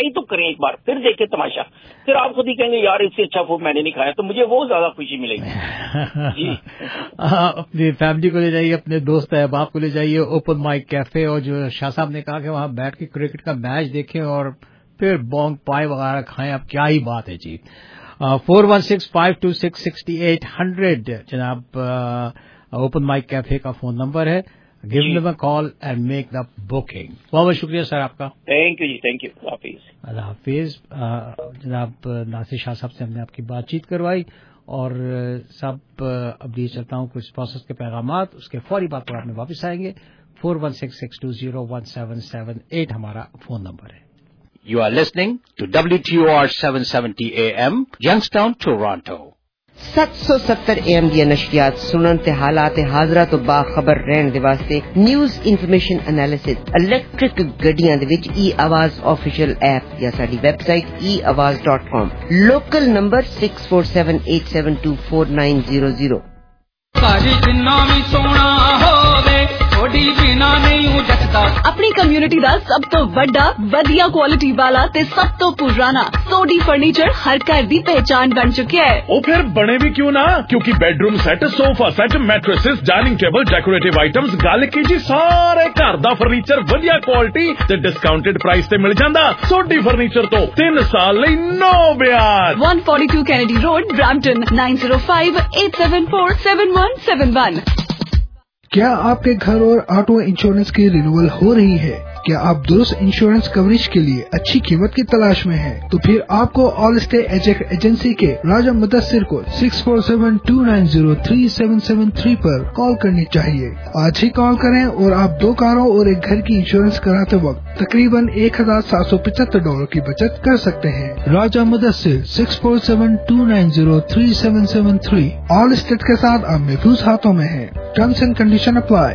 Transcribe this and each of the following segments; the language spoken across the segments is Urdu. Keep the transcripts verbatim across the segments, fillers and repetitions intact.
تو کریں ایک بار, پھر دیکھیں تماشا, پھر آپ خود ہی کہیں گے یار اس سے اچھا فوڈ میں نے نہیں کھایا, تو مجھے وہ زیادہ خوشی ملے گی. جی اپنی فیملی کو لے جائیے, اپنے دوست احباب کو لے جائیے اوپن مائک کیفے, اور جو شاہ صاحب نے کہا کہ وہاں بیٹھ کے کرکٹ کا میچ دیکھیں اور پھر بونگ پائے وغیرہ کھائیں, اب کیا ہی بات ہے جی. Four one six five two six sixty eight hundred جناب اوپن مائک کیفے کا فون نمبر ہے. Give them a call and make the booking. بہت بہت شکریہ سر آپ کا. تھینک یو جی, تھینک یو. اللہ حافظ. اللہ حافظ. جناب ناصر شاہ صاحب سے ہم نے آپ کی بات چیت کروائی, اور سب اب یہ چلتا ہوں کچھ پروسیس کے پیغامات, اس کے فوری بعد پر آپ میں واپس آئیں گے. Four one six six two zero one seven seven eight ہمارا فون نمبر ہے. You are listening to W T O R seven seventy A M, Youngstown, Toronto. سات سو ستر اے ایم دی نشریات سنن تے حالات حاضرہ تو باخبر رہن دے واسطے نیوز انفارمیشن انالیسس الیکٹرک گڈیاں دے وچ ای آواز آفیشیل ایپ یا ساڈی ویب سائٹ ای Awaaz dot com. Local number six four seven eight seven two four nine zero zero. اپنی کمیونٹی دا سب تو بڑا ودیا کوالٹی والا تے سب تو پرانا سوڈی فرنیچر ہر گھر دی پہچان بن چکا ہے. او پھر بنے بھی کیوں نہ, کیونکہ bed room set, sofa set, mattresses, dining table, decorative items, گل کی جی سارے گھر دا فرنیچر ودیا کوالٹی تے ڈسکاؤنٹڈ پرائس تے مل جاندا. سوڈی فرنیچر تو تین سال لئی نو بیاج. One forty two Kennedy road, Brampton, nine zero five eight seven four seven one seven one. کیا آپ کے گھر اور آٹو انشورنس کی رینیول ہو رہی ہے؟ کیا آپ درست انشورنس کوریج کے لیے اچھی قیمت کی تلاش میں ہیں؟ تو پھر آپ کو آل اسٹے ایجنٹ ایجنسی کے راجہ مدثر کو six four seven two nine zero three seven seven three پر کال کرنی چاہیے. آج ہی کال کریں اور آپ دو کاروں اور ایک گھر کی انشورنس کراتے وقت تقریباً ایک ہزار سات سو پچہتر ڈالر کی بچت کر سکتے ہیں. Raja Mudassar six four seven two nine zero three seven seven three. Allstate کے ساتھ آپ محفوظ ہاتھوں میں ہیں. Terms and condition apply.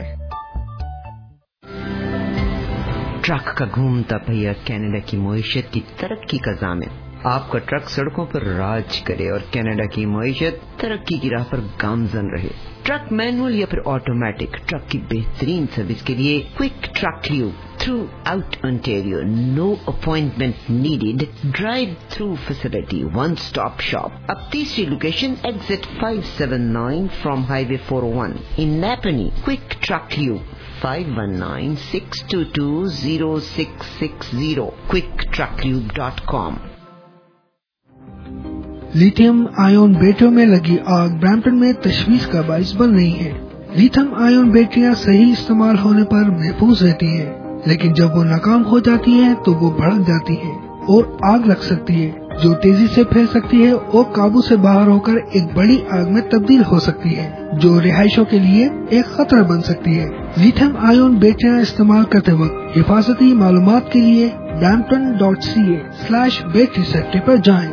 Truck کا گھومتا پہیا کینیڈا کی معیشت کی ترقی کا ضامن. آپ کا ٹرک سڑکوں پر راج کرے اور کینیڈا کی معیشت ترقی کی راہ پر گامزن رہے. ٹرک مینول یا پھر آٹومیٹک, ٹرک کی بہترین سروس کے لیے quick truck lube throughout Ontario. No appointment needed. Drive through facility, one stop shop. اب تیسری location exit five seven nine from highway four O one in Napanee. Quick truck lube five one nine six two two zero six six zero. quick truck lube dot com. Lithium ion بیٹریوں میں لگی آگ برامپٹن میں تشویش کا باعث بن رہی ہے. لیتھیم آئون بیٹریاں صحیح استعمال ہونے پر محفوظ رہتی ہیں, لیکن جب وہ ناکام ہو جاتی ہیں تو وہ بھڑک جاتی ہیں اور آگ لگ سکتی ہے, جو تیزی سے پھیل سکتی ہے اور قابو سے باہر ہو کر ایک بڑی آگ میں تبدیل ہو سکتی ہے, جو رہائشوں کے لیے ایک خطرہ بن سکتی ہے. لیتھیم آئون بیٹریاں استعمال کرتے وقت حفاظتی معلومات کے لیے Brampton dot C A slash battery safety پر جائیں.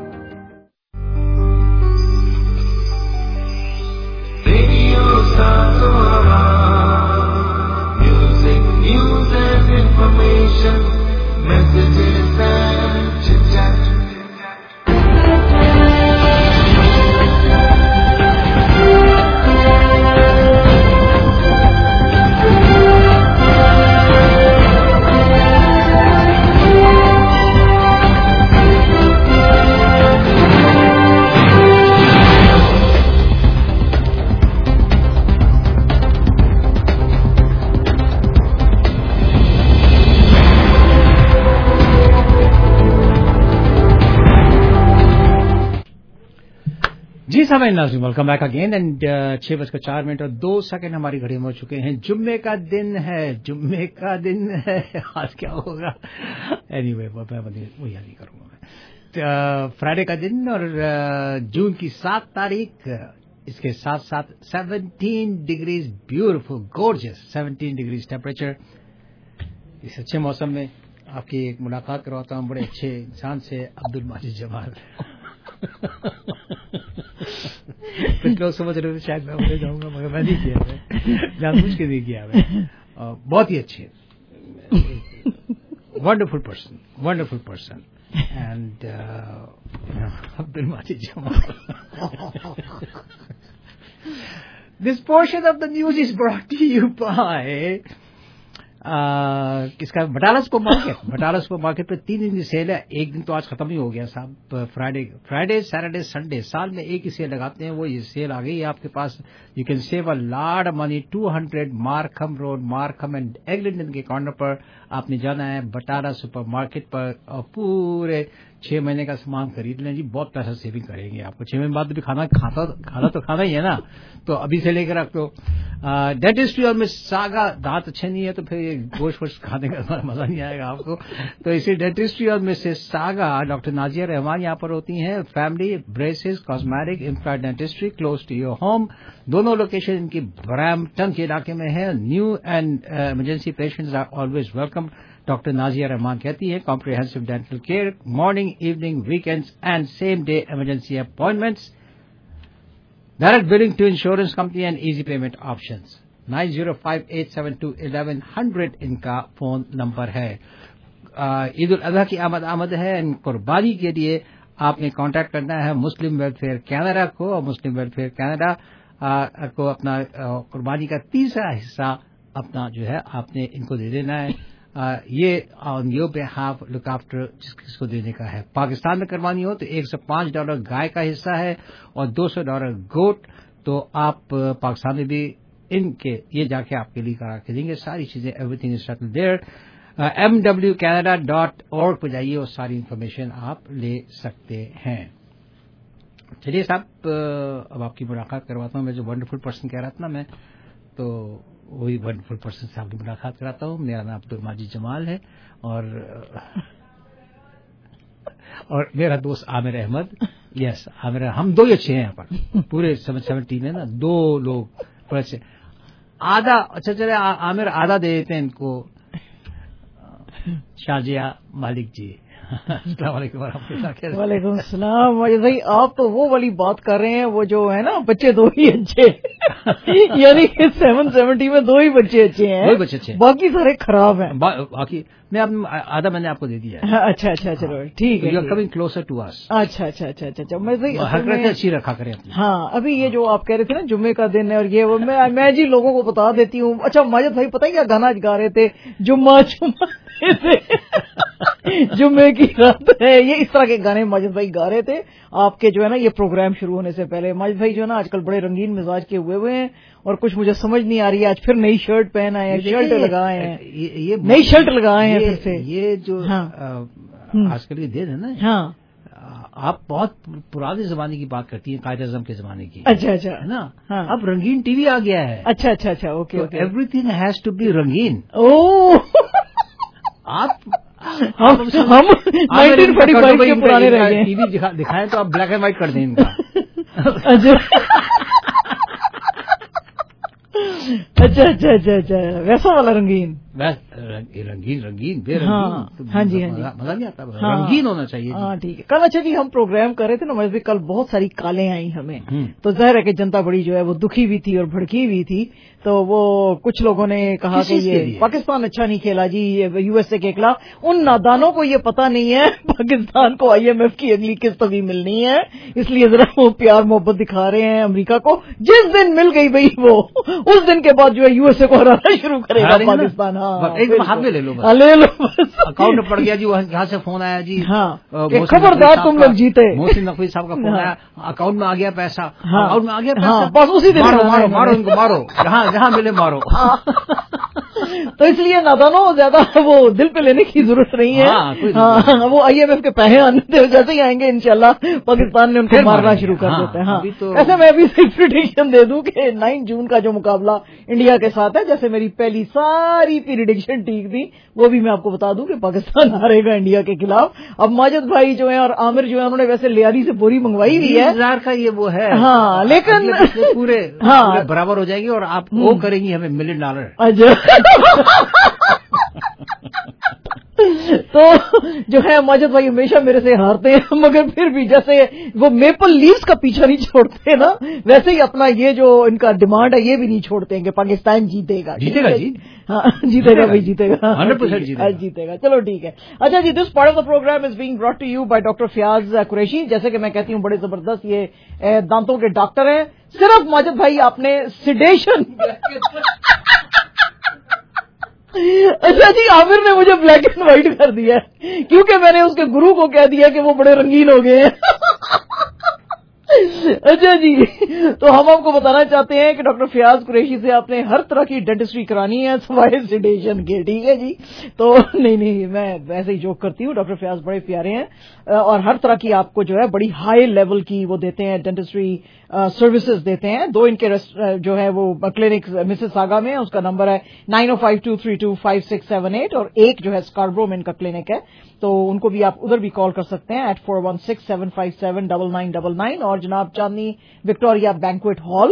Welcome back again. اینڈ چھ بج کر چار منٹ اور دو سیکنڈ ہماری گھڑی میں ہو چکے ہیں. جمعے کا دن ہے, جمعے کا دن ہے. آج کیا ہوگا اینی وے وہ یاد نہیں کروں گا میں. فرائیڈے کا دن اور جون کی سات تاریخ, اس کے ساتھ ساتھ seventeen degrees beautiful gorgeous seventeen degrees temperature. اس اچھے موسم میں آپ کی ایک ملاقات کرواتا ہوں بڑے اچھے انسان سے, عبد الماجد جمال. کچھ لوگ سمجھ رہے تھے شاید میں بولے جاؤں گا, مگر میں نہیں کیا, میں جان بوجھ کے نہیں کیا. میں بہت ہی اچھے, wonderful person, wonderful person. And Abdul Majid Jamal. This portion of the news is brought to you by किसका Batala super market Batala super market पे तीन दिन की सेल है. एक दिन तो आज खत्म ही हो गया साहब. फ्राइडे फ्राइडे सैटरडे संडे साल में एक ही सेल लगाते हैं. वो ये सेल आ गई है आपके पास. You can save a lot of money. Two hundred Markham road Markham and Eglinton के कॉर्नर पर आपने जाना है बटाला सुपर मार्केट पर और पूरे छह महीने का सामान खरीद लें जी. बहुत पैसा सेविंग करेंगे आपको. छह महीने बाद भी खाना खाता खाना तो खाना ही है ना, तो अभी से लेकर रख दो. डेंटिस्ट्री और में सागा दांत अच्छे नहीं है तो फिर ये गोश्त वोश्त खाने का मजा नहीं आएगा आपको. तो इसी डेंटिस्ट्री और में से सागा डॉक्टर नाजिया रहमान यहाँ पर होती हैं. Family braces cosmetic implant dentistry close to your home. दोनों लोकेशन इनकी ब्रैम्पटन के इलाके में है. New and emergency patients are always welcome. Doctor Nazia Rahman कहती है comprehensive dental care, morning evening weekends and same day emergency appointments, direct billing to insurance company and easy payment options. Nine zero five eight seven two eleven hundred इनका फोन नंबर है. ईद उल अजहा की आमद आमद है. कुर्बानी के लिए आपने कांटेक्ट करना है मुस्लिम वेलफेयर कनाडा को, और मुस्लिम वेलफेयर कनाडा को अपना कुर्बानी का तीसरा हिस्सा अपना जो है आपने इनको दे देना है. Uh, ये on your behalf look after जिसको देने का है. पाकिस्तान में करवानी हो तो एक सौ पांच डॉलर गाय का हिस्सा है और दो सौ डॉलर गोट. तो आप पाकिस्तान में भी इनके ये जाके आपके लिए करा के देंगे सारी चीजें. Everything is settled there. M W Canada dot org पर जाइए और सारी इन्फॉर्मेशन आप ले सकते हैं. चलिए साहब अब आपकी मुलाकात करवाता हूँ. मैं जो वंडरफुल पर्सन कह रहा था ना मैं, तो वही वंडरफुल पर्सन से आपकी मुलाकात कराता हूँ. मेरा नाम अब्दुल माजिद जमाल है और और मेरा दोस्त आमिर अहमद. यस आमिर, हम दो ही अच्छे हैं यहाँ पर पूरे सेवन टीम है ना, दो लोग बड़े अच्छे. आधा अच्छा चले आमिर आधा दे देते हैं इनको शाजिया मालिक जी. वालेकुम सलाम. भाई आप तो वो वाली बात कर रहे हैं वो जो है ना बच्चे दो ही अच्छे यानी सेवन सेवेंटी में दो ही बच्चे अच्छे हैं, दो बच्चे अच्छे, बाकी सारे खराब हैं. बा, बाकी मैं आप, आधा मैंने आपको दे दिया है. अच्छा अच्छा चलो ठीक है. You are coming closer to us. अच्छा अच्छा अच्छा अच्छा मैं हरकतें अच्छी रखा करें अपनी. हाँ अभी ये जो आप कह रहे थे ना जुम्मे का दिन है और ये वो मैं मैं जी लोगों को बता देती हूँ. अच्छा माजिद भाई पता है क्या गाना गा रहे थे? जुम्मा जुम्मा जुम्मे की रात है. ये इस तरह के गाने माजिद भाई गा रहे थे आपके जो है ना ये प्रोग्राम शुरू होने से पहले. माजिद भाई जो है ना आजकल बड़े रंगीन मिजाज के हुए हुए हैं और कुछ मुझे समझ नहीं आ रही है. आज फिर नई शर्ट पहना है, शर्ट लगाए हैं, ये, ये नई शर्ट लगाए हैं फिर से. ये जो हाँ. आजकल ये दिन है ना, हाँ आप बहुत पुराने जमाने की बात करती हैं, कायदे आज़म के जमाने की. अच्छा अच्छा है ना. हाँ. अब रंगीन टीवी आ गया है. अच्छा अच्छा अच्छा okay okay. Everything has to be रंगीन. ओह आप हम हम नाइनटीन फोर्टी फाइव के पुराने रह गए. टीवी दिखाएं तो आप ब्लैक एंड व्हाइट कर दें इनका. अच्छा अच्छा अच्छा अच्छा अच्छा वैसा वाला रंगीन. रंगीन रंगीन बेरंगीन. हाँ, तो हाँ जी हाँ जी मजा नहीं आता. हाँ, रंगीन होना चाहिए. हाँ ठीक है. कल अच्छा जी हम प्रोग्राम कर रहे थे ना वैसे कल बहुत सारी कालें आई हमें. तो जाहिर है कि जनता बड़ी जो है वो दुखी भी थी और भड़की भी थी. तो वो कुछ लोगों ने कहा कि ये पाकिस्तान अच्छा नहीं खेला जी यूएसए के खिलाफ. उन नादानों को ये पता नहीं है पाकिस्तान को आईएमएफ की अगली किस्त भी मिलनी है, इसलिए जरा वो प्यार मोहब्बत दिखा रहे हैं अमेरिका को. जिस दिन मिल गई भाई वो उस दिन के बाद जो है यूएसए को हराना शुरू करेगा पाकिस्तान. हाँ एक हाथ में ले लो बस. ले लो अकाउंट में पड़ गया जी, यहाँ से फोन आया जी. हाँ खबरदार तुम लोग जीते. मोहसिन नकवी साहब का फोन आया, अकाउंट में आ गया पैसा. अकाउंट में आ गया पैसा, बस उसी दिन मारो मारो मारो इनको मारो, जहाँ जहाँ मिले मारो. तो इसलिए नादानों ज्यादा वो दिल पे लेने की जरूरत नहीं है. हाँ वो आईएमएफ के पैसे आने जैसे ही आएंगे इंशाल्लाह पाकिस्तान ने उनको मारना शुरू कर देते हैं. हाँ ऐसे मैं अभी प्रिडिक्शन दे दूं कि नाइन जून का जो मुकाबला इंडिया के साथ है, जैसे मेरी पहली सारी प्रिडिक्शन ठीक थी वो भी मैं आपको बता दूं कि पाकिस्तान हारेगा इंडिया के खिलाफ. अब माजिद भाई जो है और आमिर जो है उन्होंने वैसे लियारी से बोरी मंगवाई हुई है. हजार का ये वो है. हाँ लेकिन पूरे हाँ बराबर हो जाएंगे और आप वो करेंगी हमें मिलियन डॉलर. तो जो है माजिद भाई हमेशा मेरे से हारते हैं, मगर फिर भी जैसे वो मेपल लीव्स का पीछा नहीं छोड़ते ना, वैसे ही अपना ये जो इनका डिमांड है ये भी नहीं छोड़ते हैं कि पाकिस्तान जीतेगा. जीतेगा जी. हाँ जीतेगा भाई जीतेगा. हंड्रेड परसेंट जीतेगा जीतेगा. चलो ठीक है. अच्छा जी this part of the program is being brought to you by doctor Fayaz Qureshi. जैसे कि मैं कहती हूँ बड़े जबरदस्त ये दांतों के डॉक्टर हैं. सिर्फ माजिद भाई आपने सिडेशन اچھا جی، عامر نے مجھے بلیک اینڈ وائٹ کر دیا ہے کیونکہ میں نے اس کے گرو کو کہہ دیا کہ وہ بڑے رنگین ہو گئے ہیں. اچھا جی، تو ہم آپ کو بتانا چاہتے ہیں کہ ڈاکٹر فیاض قریشی سے آپ نے ہر طرح کی ڈینٹسٹری کرانی ہے سوائے سیڈیشن کے. ٹھیک ہے جی، تو نہیں نہیں میں ویسے ہی جوک کرتی ہوں. ڈاکٹر فیاض بڑے پیارے ہیں اور ہر طرح کی آپ کو جو ہے بڑی ہائی لیول کی وہ دیتے ہیں، ڈینٹسٹری سروسز دیتے ہیں. دو ان کے جو ہے وہ کلینک مسز ساگا میں، اس کا نمبر ہے nine O five two three two five six seven eight, اور ایک جو ہے اسکاربرو میں ان کا کلینک ہے، تو ان کو بھی آپ ادھر بھی کال کر سکتے ہیں eight four one six seven five seven double nine double nine. اور جناب چاندنی وکٹوریا بینکویٹ ہال،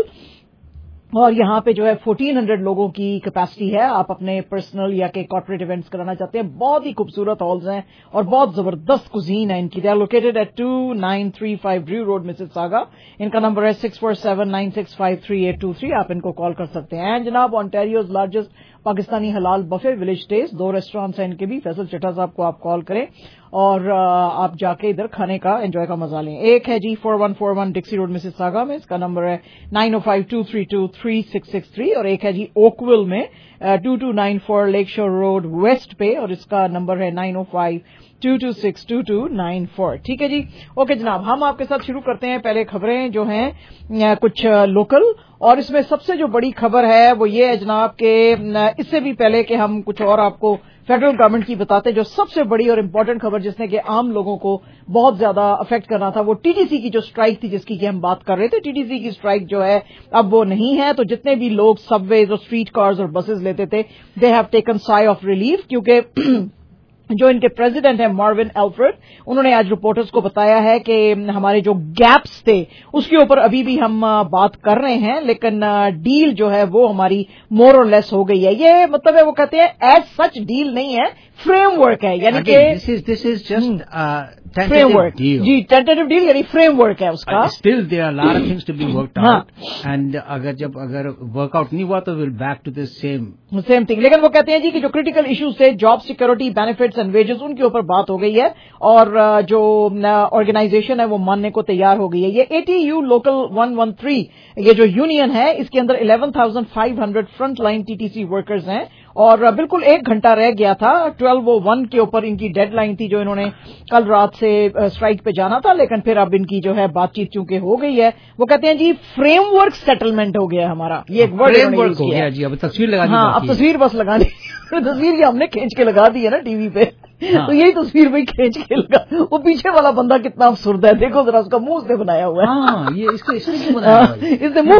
اور یہاں پہ جو ہے فورٹین ہنڈریڈ لوگوں کی کیپیسٹی ہے. آپ اپنے پرسنل یا کہ کارپوریٹ ایونٹس کرانا چاہتے ہیں، بہت ہی خوبصورت ہالز ہیں اور بہت زبردست کوزین ہے ان کی. They are located at two nine three five Drew road Mississauga. ان کا نمبر ہے six four seven nine six five three eight two three. آپ ان کو کال کر سکتے ہیں. جناب آنٹیریوز largest Pakistani halal buffet village taste, دو ریسٹورینٹس ہیں ان کے بھی. فیصل چٹھا صاحب کو آپ کال کریں اور آپ جا کے ادھر کھانے کا انجوائے کا مزہ لیں. ایک ہے جی four one four one Dixie road Mississauga میں، اس کا نمبر ہے nine O five two three two three six six three. اور ایک ہے جی اوکول میں two two nine four Lakeshore شور روڈ ویسٹ پہ، اور اس کا نمبر ہے nine O five two two six two two nine four. ٹھیک ہے جی، اوکے جناب، ہم آپ کے ساتھ شروع کرتے ہیں. پہلے خبریں جو ہیں کچھ لوکل، اور اس میں سب سے جو بڑی خبر ہے وہ یہ ہے جناب کہ اس سے بھی پہلے کہ ہم کچھ اور آپ کو فیڈرل گورنمنٹ کی بتاتے ہیں، جو سب سے بڑی اور امپورٹنٹ خبر جس نے کہ عام لوگوں کو بہت زیادہ افیکٹ کرنا تھا، وہ ٹی ٹی سی کی جو اسٹرائک تھی جس کی کہ ہم بات کر رہے تھے. ٹی ٹی سی کی اسٹرائک جو ہے اب وہ نہیں ہے، تو جتنے بھی لوگ سب ویز اور اسٹریٹ کارز اور بسز لیتے تھے، they have taken sigh of relief, کیونکہ جو ان کے پریزیڈنٹ ہیں مارون ایلفرڈ، انہوں نے آج رپورٹرز کو بتایا ہے کہ ہمارے جو گیپس تھے اس کے اوپر ابھی بھی ہم بات کر رہے ہیں، لیکن ڈیل جو ہے وہ ہماری مور اور لیس ہو گئی ہے. یہ مطلب ہے وہ کہتے ہیں ایز سچ ڈیل نہیں ہے، فریم ورک ہے، یعنی کہ this is just framework. جی ٹینٹیٹو ڈیل یعنی فریم ورک ہے اس کا. Still there are lot of things to be worked out, and اگر جب اگر ورک آؤٹ نہیں ہوا تو will back to the same same thing. لیکن وہ کہتے ہیں جی کہ جو کریٹیکل ایشوز تھے، job security, benefits and wages, ان کے اوپر بات ہو گئی ہے اور جو آرگنائزیشن ہے وہ ماننے کو تیار ہو گئی ہے. یہ A T U local one one three یہ جو یونین ہے، اس کے اندر eleven thousand five hundred front line T T C workers ہیں، اور بالکل ایک گھنٹہ رہ گیا تھا. ٹویلو او ون کے اوپر ان کی ڈیڈ لائن تھی جو انہوں نے کل رات سے اسٹرائک پہ جانا تھا، لیکن پھر اب ان کی جو ہے بات چیت چونکہ ہو گئی ہے. وہ کہتے ہیں جی فریم ورک سیٹلمنٹ ہو گیا ہمارا. یہ ایک ورڈ فریم ورک ہو گیا جی. اب تصویر لگانی، ہاں اب تصویر بس لگانی تصویر یہ ہم نے کھینچ کے لگا دی ہے نا ٹی وی پہ، تو یہی تصویر بھائی کھینچ کے لگا. وہ پیچھے والا بندہ کتنا افسردہ ہے، دیکھو ذرا اس کا منہ سے بنایا ہوا ہے. یہ اس کو اس نے بنایا، اس نے منہ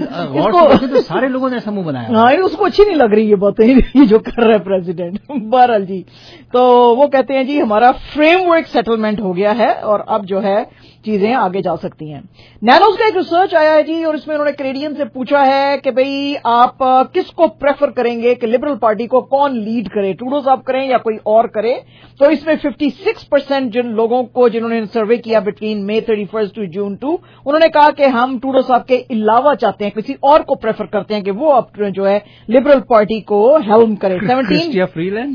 بنایا، سارے لوگوں نے ایسا منہ بنایا. ہاں اس کو اچھی نہیں لگ رہی یہ باتیں یہ جو کر رہا ہے پریزیڈنٹ. بہرحال جی، تو وہ کہتے ہیں جی ہمارا فریم ورک سیٹلمنٹ ہو گیا ہے اور اب جو ہے چیزیں آگے جا سکتی ہیں. نینوز کا ایک ریسرچ آیا ہے جی، اور اس میں انہوں نے کینیڈین سے پوچھا ہے کہ بھئی آپ کس کو پریفر کریں گے کہ لبرل پارٹی کو کون لیڈ کرے، ٹروڈو صاحب کریں یا کوئی اور کرے. تو اس میں ففٹی سکس پرسینٹ جن لوگوں کو جنہوں نے سروے کیا between May thirty first to June two, انہوں نے کہا کہ ہم ٹروڈو صاحب کے علاوہ چاہتے ہیں کسی اور کو پریفر کرتے ہیں کہ وہ اب جو ہے لبرل پارٹی کو ہیلم کرے. کرسٹیا فری لینڈ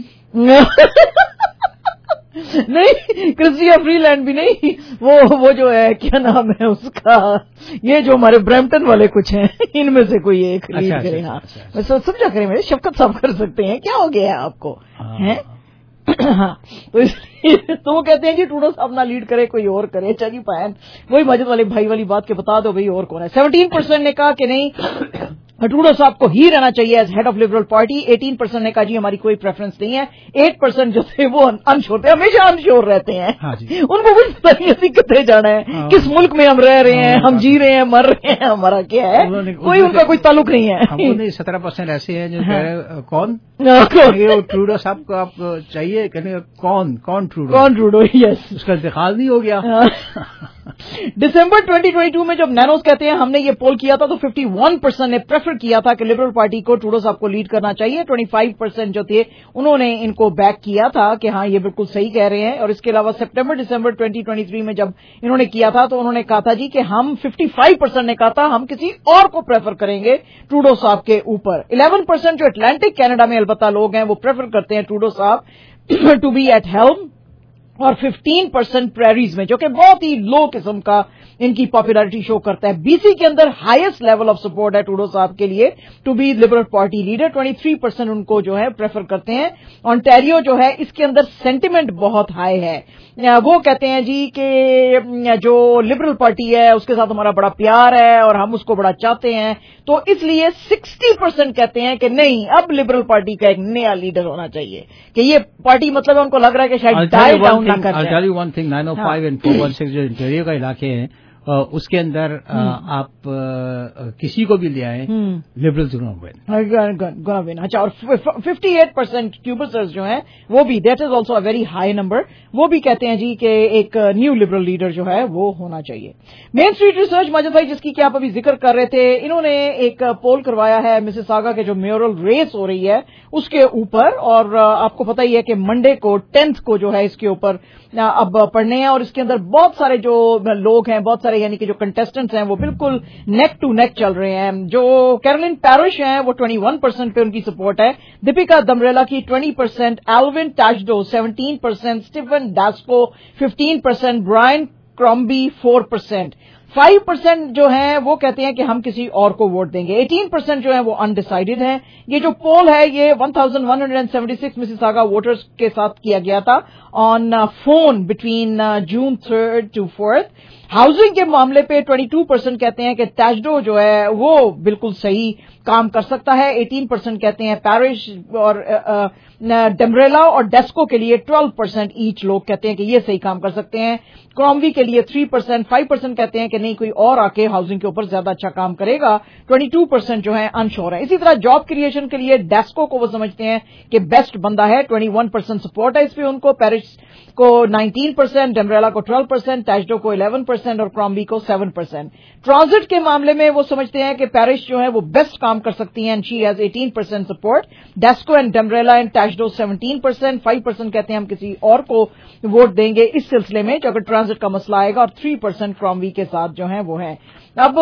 نہیں، کرسٹیا فری لینڈ بھی نہیں، وہ وہ جو ہے کیا نام ہے اس کا، یہ جو ہمارے برمپٹن والے کچھ ہیں ان میں سے کوئی ایک لیڈ کرے. ہاں سمجھا کریں میرے شفقت صاحب کر سکتے ہیں، کیا ہو گیا ہے آپ کو ہیں. ہاں تو اس لیے تو وہ کہتے ہیں جی ٹروڈو صاحب نہ لیڈ کرے کوئی اور کرے. اچھا جی فائن، وہی ماجد والے بھائی والی بات کے بتا دو بھائی اور کون ہے. سیونٹین پرسینٹ نے کہا کہ نہیں ٹروڈو صاحب کو ہی رہنا چاہیے as head of Liberal Party. Eighteen percent نے کہا جی ہماری کوئی پریفرنس نہیں ہے. ایٹ پرسینٹ جو تھے وہ انشور تھے، ہمیشہ انشور رہتے ہیں. ان کو کچھ پتہ نہیں اسی کتنے جانا ہے، کس ملک میں ہم رہ رہے ہیں، ہم جی رہے ہیں، مر رہے ہیں، ہمارا کیا ہے، کوئی ان کا کوئی تعلق نہیں ہے. سترہ پرسینٹ ایسے ہیں جو کون ٹروڈو صاحب کو آپ چاہیے، کون کون ٹروڈو کون ٹروڈو یس اس کا انتقال نہیں ہو گیا. دسمبر ٹوئنٹی ٹوئنٹی ٹو میں جب نینوز کہتے ہیں ہم نے یہ پول کیا تھا تو ففٹی ون پرسینٹ نے پریفر کیا تھا کہ لبرل پارٹی کو ٹروڈو صاحب کو لیڈ کرنا چاہیے. ٹوئنٹی فائیو پرسینٹ جو تھے انہوں نے ان کو بیک کیا تھا کہ ہاں یہ بالکل صحیح کہہ رہے ہیں. اور اس کے علاوہ September December twenty twenty three میں جب انہوں نے کیا تھا تو انہوں نے کہا تھا جی کہ ہم ففٹی فائیو پرسینٹ نے کہا تھا ہم کسی اور کو پریفر کریں گے ٹروڈو صاحب کے اوپر. الیون پرسینٹ جو اٹلانٹک کینیڈا میں البتہ لوگ ہیں وہ پریفر کرتے ہیں ٹروڈو صاحب ٹو بی ایٹ ہیلم. اور ففٹین پرسینٹ پریریز میں، جو کہ بہت ہی لو قسم کا ان کی پاپولیرٹی شو کرتا ہے. بی سی کے اندر ہائیسٹ لیول آف سپورٹ ہے ٹروڈو صاحب کے لیے to be Liberal Party leader. Twenty three percent ان کو جو ہے پریفر کرتے ہیں. آنٹیریو جو ہے اس کے اندر سینٹیمنٹ بہت ہائی ہے. وہ کہتے ہیں جی کہ جو لبرل پارٹی ہے اس کے ساتھ ہمارا بڑا پیار ہے اور ہم اس کو بڑا چاہتے ہیں، تو اس لیے سکسٹی پرسینٹ کہتے ہیں کہ نہیں، اب لبرل پارٹی کا ایک نیا لیڈر ہونا چاہیے، کہ یہ پارٹی مطلب ان کو لگ رہا ہے کہ شاید ڈائی ڈاؤن نہ کر جائے. I'll tell you one thing, nine oh five and four one six جو انٹیریو کا علاقے ہیں اس کے اندر آپ کسی کو بھی لے آئے لبرلز گونا ون. اچھا، اور ففٹی ایٹ پرسینٹ کیوبسرز جو ہیں وہ بھی، that is also a very high number, وہ بھی کہتے ہیں جی کہ ایک نیو لبرل لیڈر جو ہے وہ ہونا چاہیے. مین اسٹریٹ ریسرچ ماجد بھائی، جس کی کہ آپ ابھی ذکر کر رہے تھے، انہوں نے ایک پول کروایا ہے مسیساگا کے جو میورل ریس ہو رہی ہے اس کے اوپر، اور آپ کو پتہ ہی ہے کہ منڈے کو ٹینتھ کو جو ہے اس کے اوپر اب پڑھنے ہیں، اور اس کے اندر بہت سارے جو لوگ ہیں، بہت سارے یعنی کہ جو کنٹیسٹنٹس ہیں وہ بالکل نیک ٹو نیک چل رہے ہیں. جو کیرولین پیرش ہیں وہ ٹوئنٹی ون پرسینٹ پہ ان کی سپورٹ ہے، دیپیکا دمریلا کی twenty percent, Alvin Tedjo seventeen percent, Stephen Dasko fifteen percent, Brian Crombie four percent. Five percent جو ہیں وہ کہتے ہیں کہ ہم کسی اور کو ووٹ دیں گے. ایٹین پرسینٹ جو ہیں وہ انڈیسائیڈڈ ہیں. یہ جو پول ہے یہ one thousand one hundred seventy six Mississauga voters کے ساتھ کیا گیا تھا on phone between June third to fourth. Housing کے معاملے پہ ٹوئنٹی ٹو پرسینٹ کہتے ہیں کہ ٹیچڈو جو ہے وہ بالکل صحیح کام کر سکتا ہے. ایٹین پرسینٹ کہتے ہیں پیرش، اور ڈمریلا اور ڈیسکو کے لیے ٹویلو پرسینٹ ایچ لوگ کہتے ہیں کہ یہ صحیح کام کر سکتے ہیں. کراموی کے لیے تھری پرسینٹ، فائیو پرسینٹ کہتے ہیں کہ نہیں، کوئی اور آ کے ہاؤسنگ کے اوپر زیادہ اچھا کام کرے گا. ٹوئنٹی ٹو پرسینٹ جو ہے انشور ہے. اسی طرح جاب کریشن کے لیے ڈیسکو کو وہ سمجھتے ہیں کہ بیسٹ بندہ ہے، ٹوئنٹی ون پرسینٹ سپورٹ ہے اس پہ ان کو. پیرش کو نائنٹین پرسینٹ، ڈمریلا کو ٹویلو پرسینٹ، ٹیچڈو کو الیون پرسینٹ اور کرامبی کو سیون پرسینٹ. ٹرانزٹ کے معاملے میں وہ سمجھتے ہیں کہ پیرش جو ہے وہ بیسٹ کام کر سکتی ہیں، and she has eighteen percent support. Dasko and Damerla and Tedjo seventeen percent, five percent کہتے ہیں ہم کسی اور کو ووٹ دیں گے اس سلسلے میں جو اگر ٹرانزٹ کا مسئلہ آئے گا، اور تھری پرسینٹ کرامبی کے ساتھ جو ہیں وہ ہیں. اب